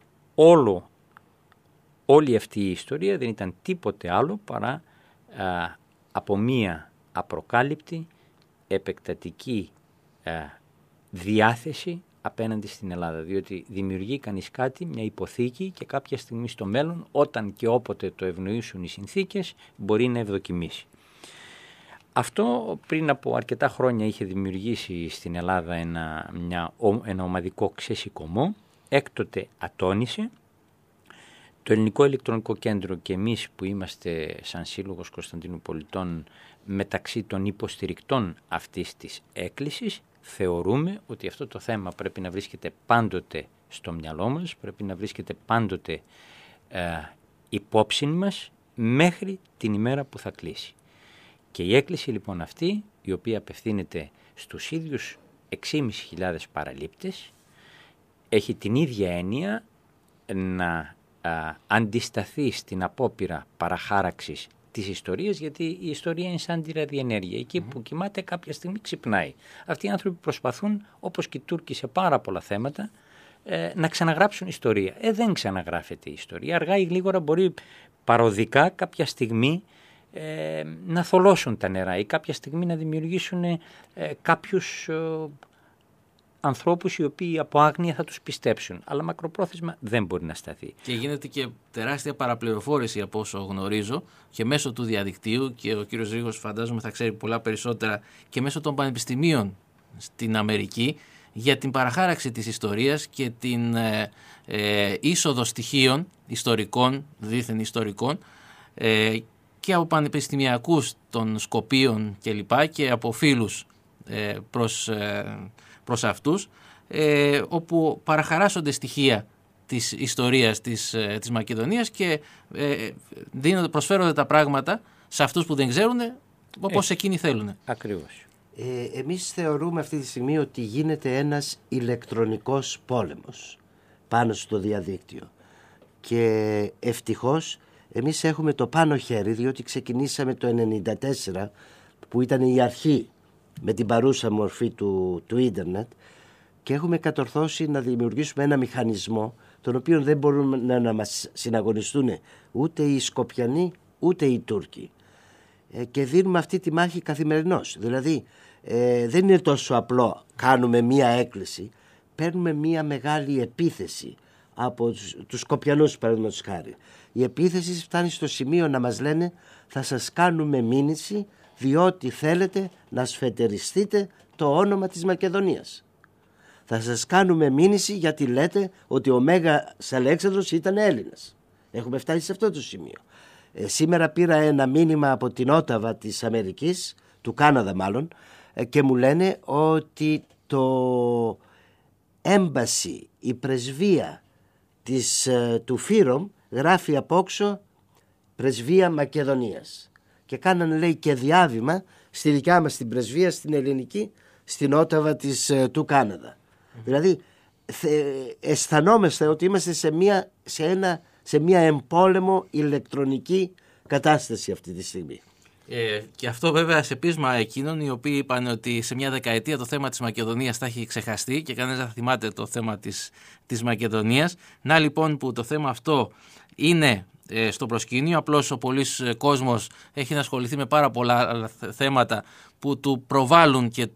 όλη αυτή η ιστορία δεν ήταν τίποτε άλλο παρά από μία απροκάλυπτη επεκτατική διάθεση απέναντι στην Ελλάδα, διότι δημιουργεί κανείς κάτι, μια υποθήκη και κάποια στιγμή στο μέλλον, όταν και όποτε το ευνοήσουν οι συνθήκες, μπορεί να ευδοκιμήσει. Αυτό πριν από αρκετά χρόνια είχε δημιουργήσει στην Ελλάδα ένα ομαδικό ξεσηκωμό, έκτοτε ατώνησε. Το Ελληνικό Ηλεκτρονικό Κέντρο και εμείς που είμαστε σαν Σύλλογος Κωνσταντίνου Πολιτών μεταξύ των υποστηρικτών αυτής της έκκλησης, θεωρούμε ότι αυτό το θέμα πρέπει να βρίσκεται πάντοτε στο μυαλό μας, πρέπει να βρίσκεται πάντοτε υπόψη μας μέχρι την ημέρα που θα κλείσει. Και η έκκληση λοιπόν αυτή, η οποία απευθύνεται στους ίδιους 6.500 παραλήπτες, έχει την ίδια έννοια να αντισταθεί στην απόπειρα παραχάραξης της ιστορίας, γιατί η ιστορία είναι σαν τη ραδιενέργεια. Εκεί που κοιμάται κάποια στιγμή ξυπνάει. Αυτοί οι άνθρωποι προσπαθούν, όπως και οι Τούρκοι σε πάρα πολλά θέματα, να ξαναγράψουν ιστορία. Δεν ξαναγράφεται η ιστορία. Αργά ή γλίγορα μπορεί παροδικά κάποια στιγμή να θολώσουν τα νερά ή κάποια στιγμή να δημιουργήσουν κάποιους ανθρώπους οι οποίοι από άγνοια θα τους πιστέψουν. Αλλά μακροπρόθεσμα δεν μπορεί να σταθεί. Και γίνεται και τεράστια παραπληροφόρηση από όσο γνωρίζω και μέσω του διαδικτύου, και ο κύριος Ρήγος φαντάζομαι θα ξέρει πολλά περισσότερα, και μέσω των πανεπιστημίων στην Αμερική, για την παραχάραξη της ιστορίας και την είσοδο στοιχείων ιστορικών, δίθεν ιστορικών, και από πανεπιστημιακούς των Σκοπίων και από φίλους προς αυτούς, όπου παραχαράσσονται στοιχεία της ιστορίας της Μακεδονίας και προσφέρονται τα πράγματα σε αυτούς που δεν ξέρουν όπως εκείνοι θέλουν. Ακριβώς. Εμείς θεωρούμε αυτή τη στιγμή ότι γίνεται ένας ηλεκτρονικός πόλεμος πάνω στο διαδίκτυο και ευτυχώς εμείς έχουμε το πάνω χέρι, διότι ξεκινήσαμε το 1994 που ήταν η αρχή με την παρούσα μορφή του ίντερνετ και έχουμε κατορθώσει να δημιουργήσουμε ένα μηχανισμό τον οποίο δεν μπορούν να μας συναγωνιστούν ούτε οι Σκοπιανοί ούτε οι Τούρκοι, και δίνουμε αυτή τη μάχη καθημερινώς. Δηλαδή δεν είναι τόσο απλό κάνουμε μία έκκληση, παίρνουμε μία μεγάλη επίθεση από τους Σκοπιανούς, παραδείγματος χάρη. Η επίθεση φτάνει στο σημείο να μας λένε θα σας κάνουμε μήνυση διότι θέλετε να σφετεριστείτε το όνομα της Μακεδονίας. Θα σας κάνουμε μήνυση γιατί λέτε ότι ο Μέγας Αλέξανδρος ήταν Έλληνας. Έχουμε φτάσει σε αυτό το σημείο. Σήμερα πήρα ένα μήνυμα από την Όταβα της Αμερικής, του Κάναδα μάλλον, και μου λένε ότι το embassy, η πρεσβεία του Φύρομ γράφει απόξω πρεσβεία Μακεδονίας. Και κάνανε, λέει, και διάβημα στη δικιά μας την πρεσβεία, στην ελληνική, στην Όταβα του Κάναδα. Δηλαδή αισθανόμαστε ότι είμαστε σε μια εμπόλεμο ηλεκτρονική κατάσταση αυτή τη στιγμή. Και αυτό βέβαια σε πείσμα εκείνων οι οποίοι είπαν ότι σε μια δεκαετία το θέμα της Μακεδονίας θα έχει ξεχαστεί και κανένας δεν θα θυμάται το θέμα της Μακεδονίας. Να λοιπόν που το θέμα αυτό είναι στο προσκήνιο, απλώς ο πολύς κόσμος έχει να ασχοληθεί με πάρα πολλά άλλα θέματα που του προβάλλουν και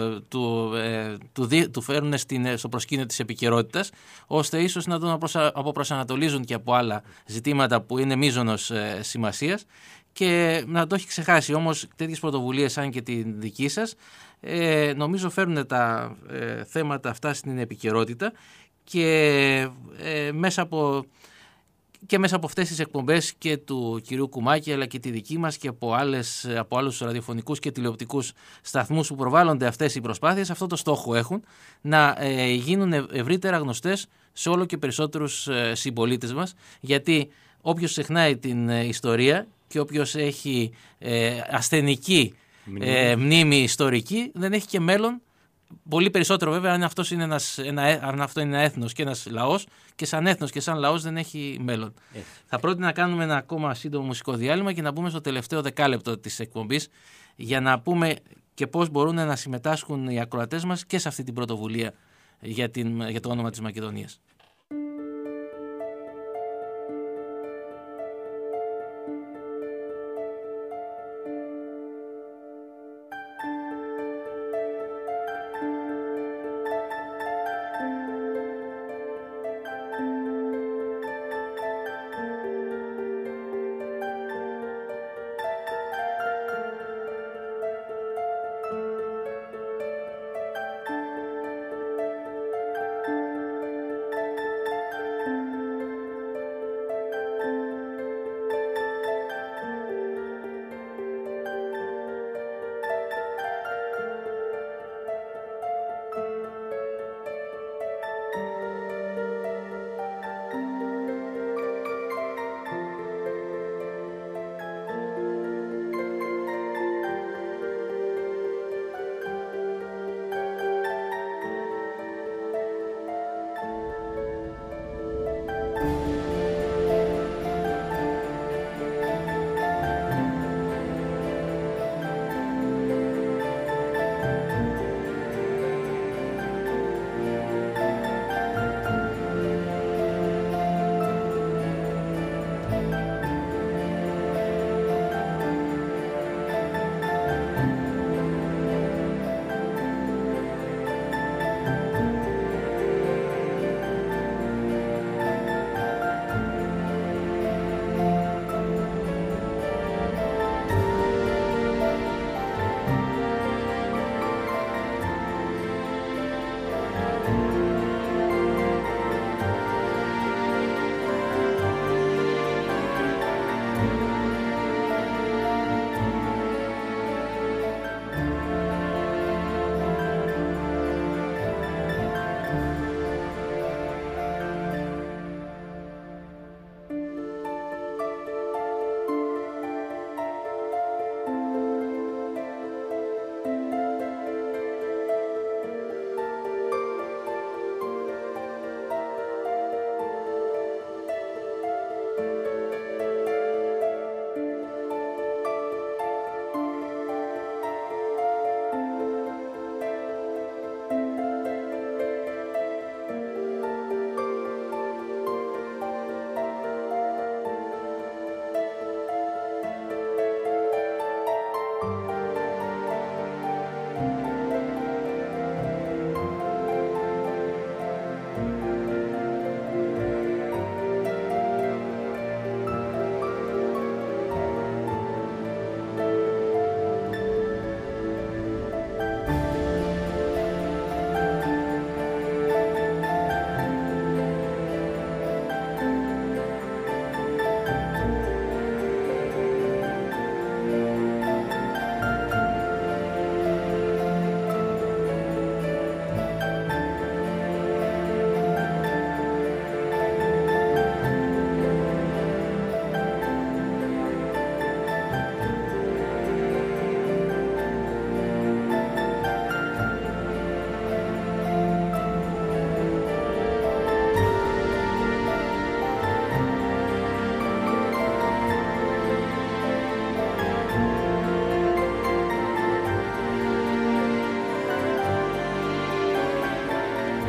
του φέρνουν στο προσκήνιο της επικαιρότητας, ώστε ίσως να τον αποπροσανατολίζουν και από άλλα ζητήματα που είναι μείζωνος σημασίας και να το έχει ξεχάσει. Όμως τέτοιες πρωτοβουλίες σαν και τη δική σας νομίζω φέρνουν τα θέματα αυτά στην επικαιρότητα και μέσα από αυτές τις εκπομπές και του κυρίου Κουμάκη αλλά και τη δική μας και από άλλους ραδιοφωνικούς και τηλεοπτικούς σταθμούς που προβάλλονται αυτές οι προσπάθειες, αυτό το στόχο έχουν, να γίνουν ευρύτερα γνωστές σε όλο και περισσότερους συμπολίτες μας, γιατί όποιος ξεχνάει την ιστορία και όποιος έχει ασθενική μνήμη ιστορική δεν έχει και μέλλον. Πολύ περισσότερο βέβαια αν αυτό είναι ένα έθνος και ένας λαός, και σαν έθνος και σαν λαός δεν έχει μέλλον. Θα πρότεινα να κάνουμε ένα ακόμα σύντομο μουσικό διάλειμμα και να μπούμε στο τελευταίο δεκάλεπτο της εκπομπής για να πούμε και πώς μπορούν να συμμετάσχουν οι ακροατές μας και σε αυτή την πρωτοβουλία για το όνομα της Μακεδονίας.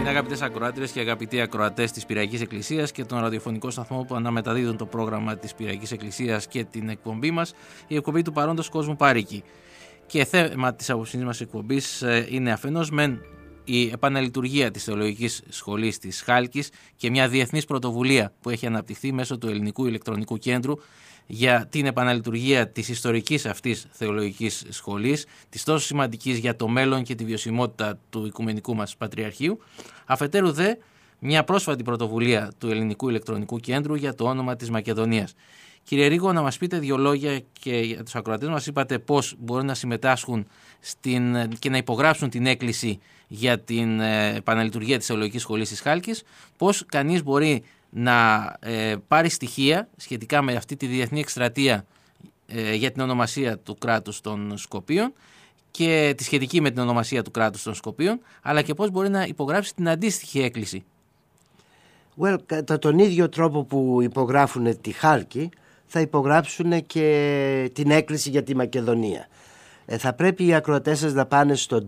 Είναι αγαπητές ακροάτριες και αγαπητοί ακροατές της Πειραϊκής Εκκλησίας και τον ραδιοφωνικό σταθμό που αναμεταδίδουν το πρόγραμμα της Πειραϊκής Εκκλησίας και την εκπομπή μας, η εκπομπή του παρόντος κόσμου Πάρικη. Και θέμα της απόψινής μας εκπομπής είναι αφενός μεν η επαναλειτουργία της Θεολογικής Σχολής της Χάλκης και μια διεθνής πρωτοβουλία που έχει αναπτυχθεί μέσω του Ελληνικού Ηλεκτρονικού Κέντρου για την επαναλειτουργία της ιστορικής αυτής θεολογικής σχολής, της τόσο σημαντικής για το μέλλον και τη βιωσιμότητα του Οικουμενικού μας Πατριαρχείου. Αφετέρου δε, μια πρόσφατη πρωτοβουλία του Ελληνικού Ηλεκτρονικού Κέντρου για το όνομα της Μακεδονίας. Κύριε Ρίγο, να μας πείτε δύο λόγια και για τους ακροατές μας. Είπατε πώς μπορούν να συμμετάσχουν και να υπογράψουν την έκκληση για την επαναλειτουργία της θεολογικής σχολής της Χάλκης, πώς κανείς μπορεί να πάρει στοιχεία σχετικά με αυτή τη διεθνή εκστρατεία για την ονομασία του κράτους των Σκοπίων και τη σχετική με την ονομασία του κράτους των Σκοπίων, αλλά και πώς μπορεί να υπογράψει την αντίστοιχη έκκληση. Κατά τον ίδιο τρόπο που υπογράφουν τη Χάλκη, θα υπογράψουν και την έκκληση για τη Μακεδονία. Θα πρέπει οι ακροατές σας να πάνε στο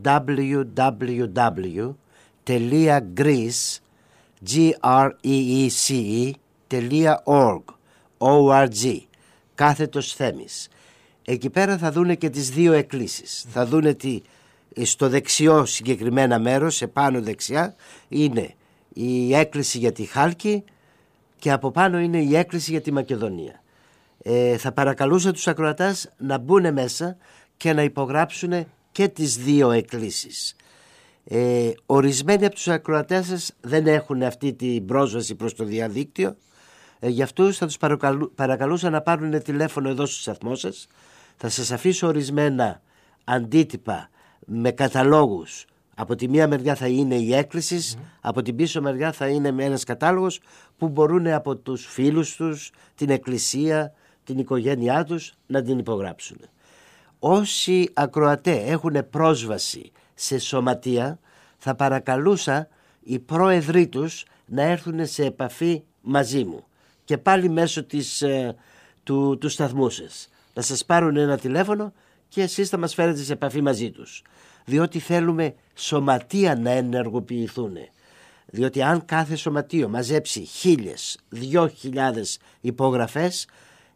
www.greece.org κάθετος Θέμης. Εκεί πέρα θα δούνε και τις δύο εκκλήσεις. Θα δούνε στο δεξιό συγκεκριμένα μέρος, επάνω δεξιά, είναι η έκκληση για τη Χάλκη και από πάνω είναι η έκκληση για τη Μακεδονία. Θα παρακαλούσα τους ακροατάς να μπουν μέσα και να υπογράψουν και τις δύο εκκλήσεις. Ορισμένοι από τους ακροατές σας δεν έχουν αυτή την πρόσβαση προς το διαδίκτυο. Γι' αυτούς θα τους παρακαλούσα να πάρουν τηλέφωνο εδώ στο σταθμό σας. Θα σας αφήσω ορισμένα αντίτυπα με καταλόγους. Από τη μία μεριά θα είναι η έκκληση, από την πίσω μεριά θα είναι με ένας κατάλογος που μπορούν από τους φίλους τους, την εκκλησία, την οικογένειά τους να την υπογράψουν. Όσοι ακροατές έχουν πρόσβαση σε σωματεία, θα παρακαλούσα οι πρόεδροι τους να έρθουν σε επαφή μαζί μου και πάλι μέσω του σταθμού σας. Να σας πάρουν ένα τηλέφωνο και εσείς θα μας φέρετε σε επαφή μαζί τους. Διότι θέλουμε σωματεία να ενεργοποιηθούν. Διότι αν κάθε σωματείο μαζέψει 1.000, 2.000 υπογραφές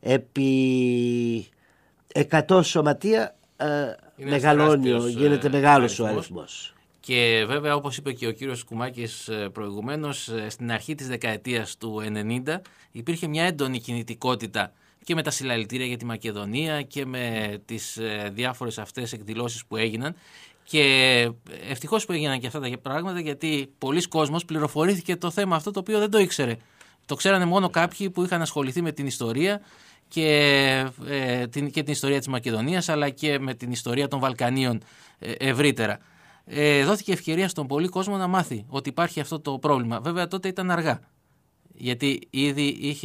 επί 100 σωματεία γίνεται μεγάλος ο αριθμός. Και βέβαια, όπως είπε και ο κύριος Κουμάκης προηγουμένως, στην αρχή της δεκαετίας του 90 υπήρχε μια έντονη κινητικότητα και με τα συλλαλητήρια για τη Μακεδονία και με τις διάφορες αυτές εκδηλώσεις που έγιναν. Και ευτυχώς που έγιναν και αυτά τα πράγματα, γιατί πολλοί κόσμος πληροφορήθηκε το θέμα αυτό το οποίο δεν το ήξερε. Το ξέρανε μόνο κάποιοι που είχαν ασχοληθεί με την ιστορία και την ιστορία της Μακεδονίας, αλλά και με την ιστορία των Βαλκανίων ευρύτερα. Δόθηκε ευκαιρία στον πολύ κόσμο να μάθει ότι υπάρχει αυτό το πρόβλημα. Βέβαια τότε ήταν αργά, γιατί ήδη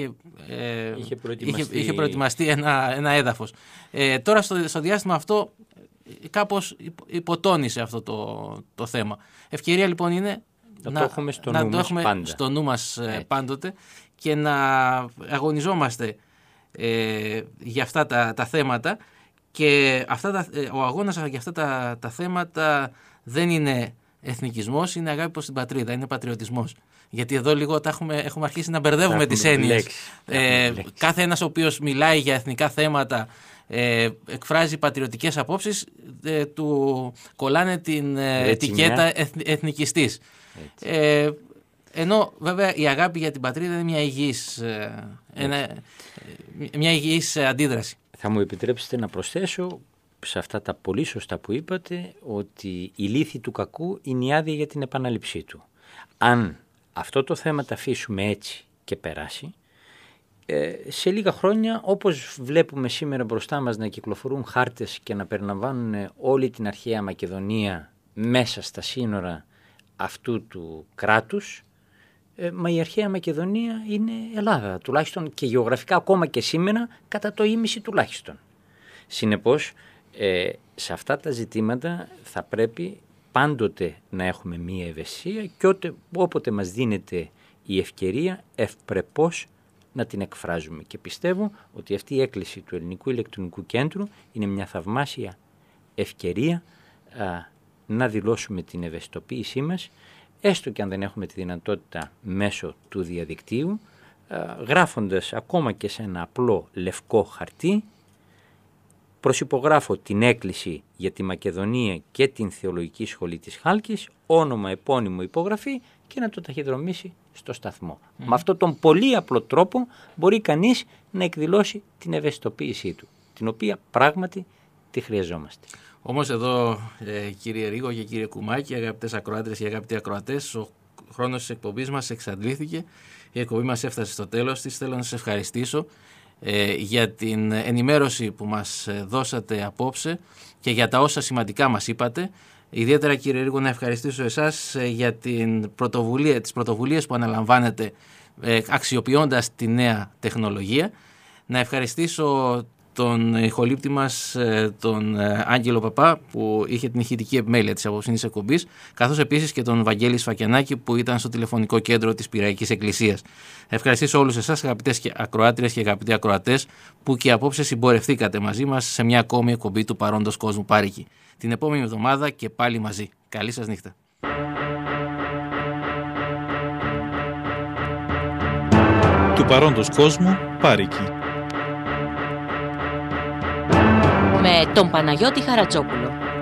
είχε προετοιμαστεί ένα έδαφος. Τώρα στο διάστημα αυτό κάπως υποτόνισε αυτό το θέμα. Ευκαιρία λοιπόν είναι να το έχουμε στο νου μας πάντοτε και να αγωνιζόμαστε για αυτά τα θέματα, και ο αγώνας για αυτά τα θέματα δεν είναι εθνικισμός, είναι αγάπη προς την πατρίδα, είναι πατριωτισμός. Γιατί εδώ λίγο έχουμε αρχίσει να μπερδεύουμε τις έννοιες. Κάθε ένας ο οποίος μιλάει για εθνικά θέματα, εκφράζει πατριωτικές απόψεις, του κολλάνε την ετικέτα εθνικιστής. Ενώ βέβαια η αγάπη για την πατρίδα είναι μια υγιής αντίδραση. Θα μου επιτρέψετε να προσθέσω σε αυτά τα πολύ σωστά που είπατε, ότι η λύθη του κακού είναι η άδεια για την επανάληψή του. Αν αυτό το θέμα τα αφήσουμε έτσι και περάσει, σε λίγα χρόνια, όπως βλέπουμε σήμερα μπροστά μας να κυκλοφορούν χάρτες και να περιλαμβάνουν όλη την αρχαία Μακεδονία μέσα στα σύνορα αυτού του κράτους, μα η αρχαία Μακεδονία είναι Ελλάδα, τουλάχιστον και γεωγραφικά ακόμα και σήμερα κατά το ίμιση τουλάχιστον. Συνεπώς, σε αυτά τα ζητήματα θα πρέπει πάντοτε να έχουμε μία ευαισθησία και όποτε μας δίνεται η ευκαιρία ευπρεπώς να την εκφράζουμε. Και πιστεύω ότι αυτή η έκκληση του Ελληνικού Ηλεκτρονικού Κέντρου είναι μια θαυμάσια ευκαιρία να δηλώσουμε την ευαισθητοποίησή μας έστω και αν δεν έχουμε τη δυνατότητα μέσω του διαδικτύου, γράφοντας ακόμα και σε ένα απλό λευκό χαρτί, προσυπογράφω την έκκληση για τη Μακεδονία και την Θεολογική Σχολή της Χάλκης, όνομα, επώνυμο, υπογραφή, και να το ταχυδρομήσει στο σταθμό. Με αυτόν τον πολύ απλό τρόπο μπορεί κανείς να εκδηλώσει την ευαισθητοποίησή του, την οποία πράγματι τη χρειαζόμαστε. Όμως εδώ, κύριε Ρίγο και κύριε Κουμάκη, αγαπητές ακροάτρες και αγαπητοί ακροατές, ο χρόνος της εκπομπής μας εξαντλήθηκε. Η εκπομπή μας έφτασε στο τέλος της. Θέλω να σας ευχαριστήσω για την ενημέρωση που μας δώσατε απόψε και για τα όσα σημαντικά μας είπατε. Ιδιαίτερα, κύριε Ρίγο, να ευχαριστήσω εσάς για τις πρωτοβουλίες που αναλαμβάνετε αξιοποιώντας τη νέα τεχνολογία. Να ευχαριστήσω τον ηχολήπτη μας, τον Άγγελο Παπά, που είχε την ηχητική επιμέλεια της απόψινής εκπομπής, καθώς επίσης και τον Βαγγέλη Σφακιανάκη, που ήταν στο τηλεφωνικό κέντρο της Πυραϊκής Εκκλησίας. Ευχαριστήσω όλους εσάς, αγαπητές και ακροάτριες και αγαπητοί ακροατές, που και απόψε συμπορευθήκατε μαζί μας σε μια ακόμη εκπομπή του Παρόντος Κόσμου Πάρικη. Την επόμενη εβδομάδα και πάλι μαζί. Καλή σας νύχτα. Του Παρόντος Κόσμου Πάρικη. Με τον Παναγιώτη Χαρατσόπουλο.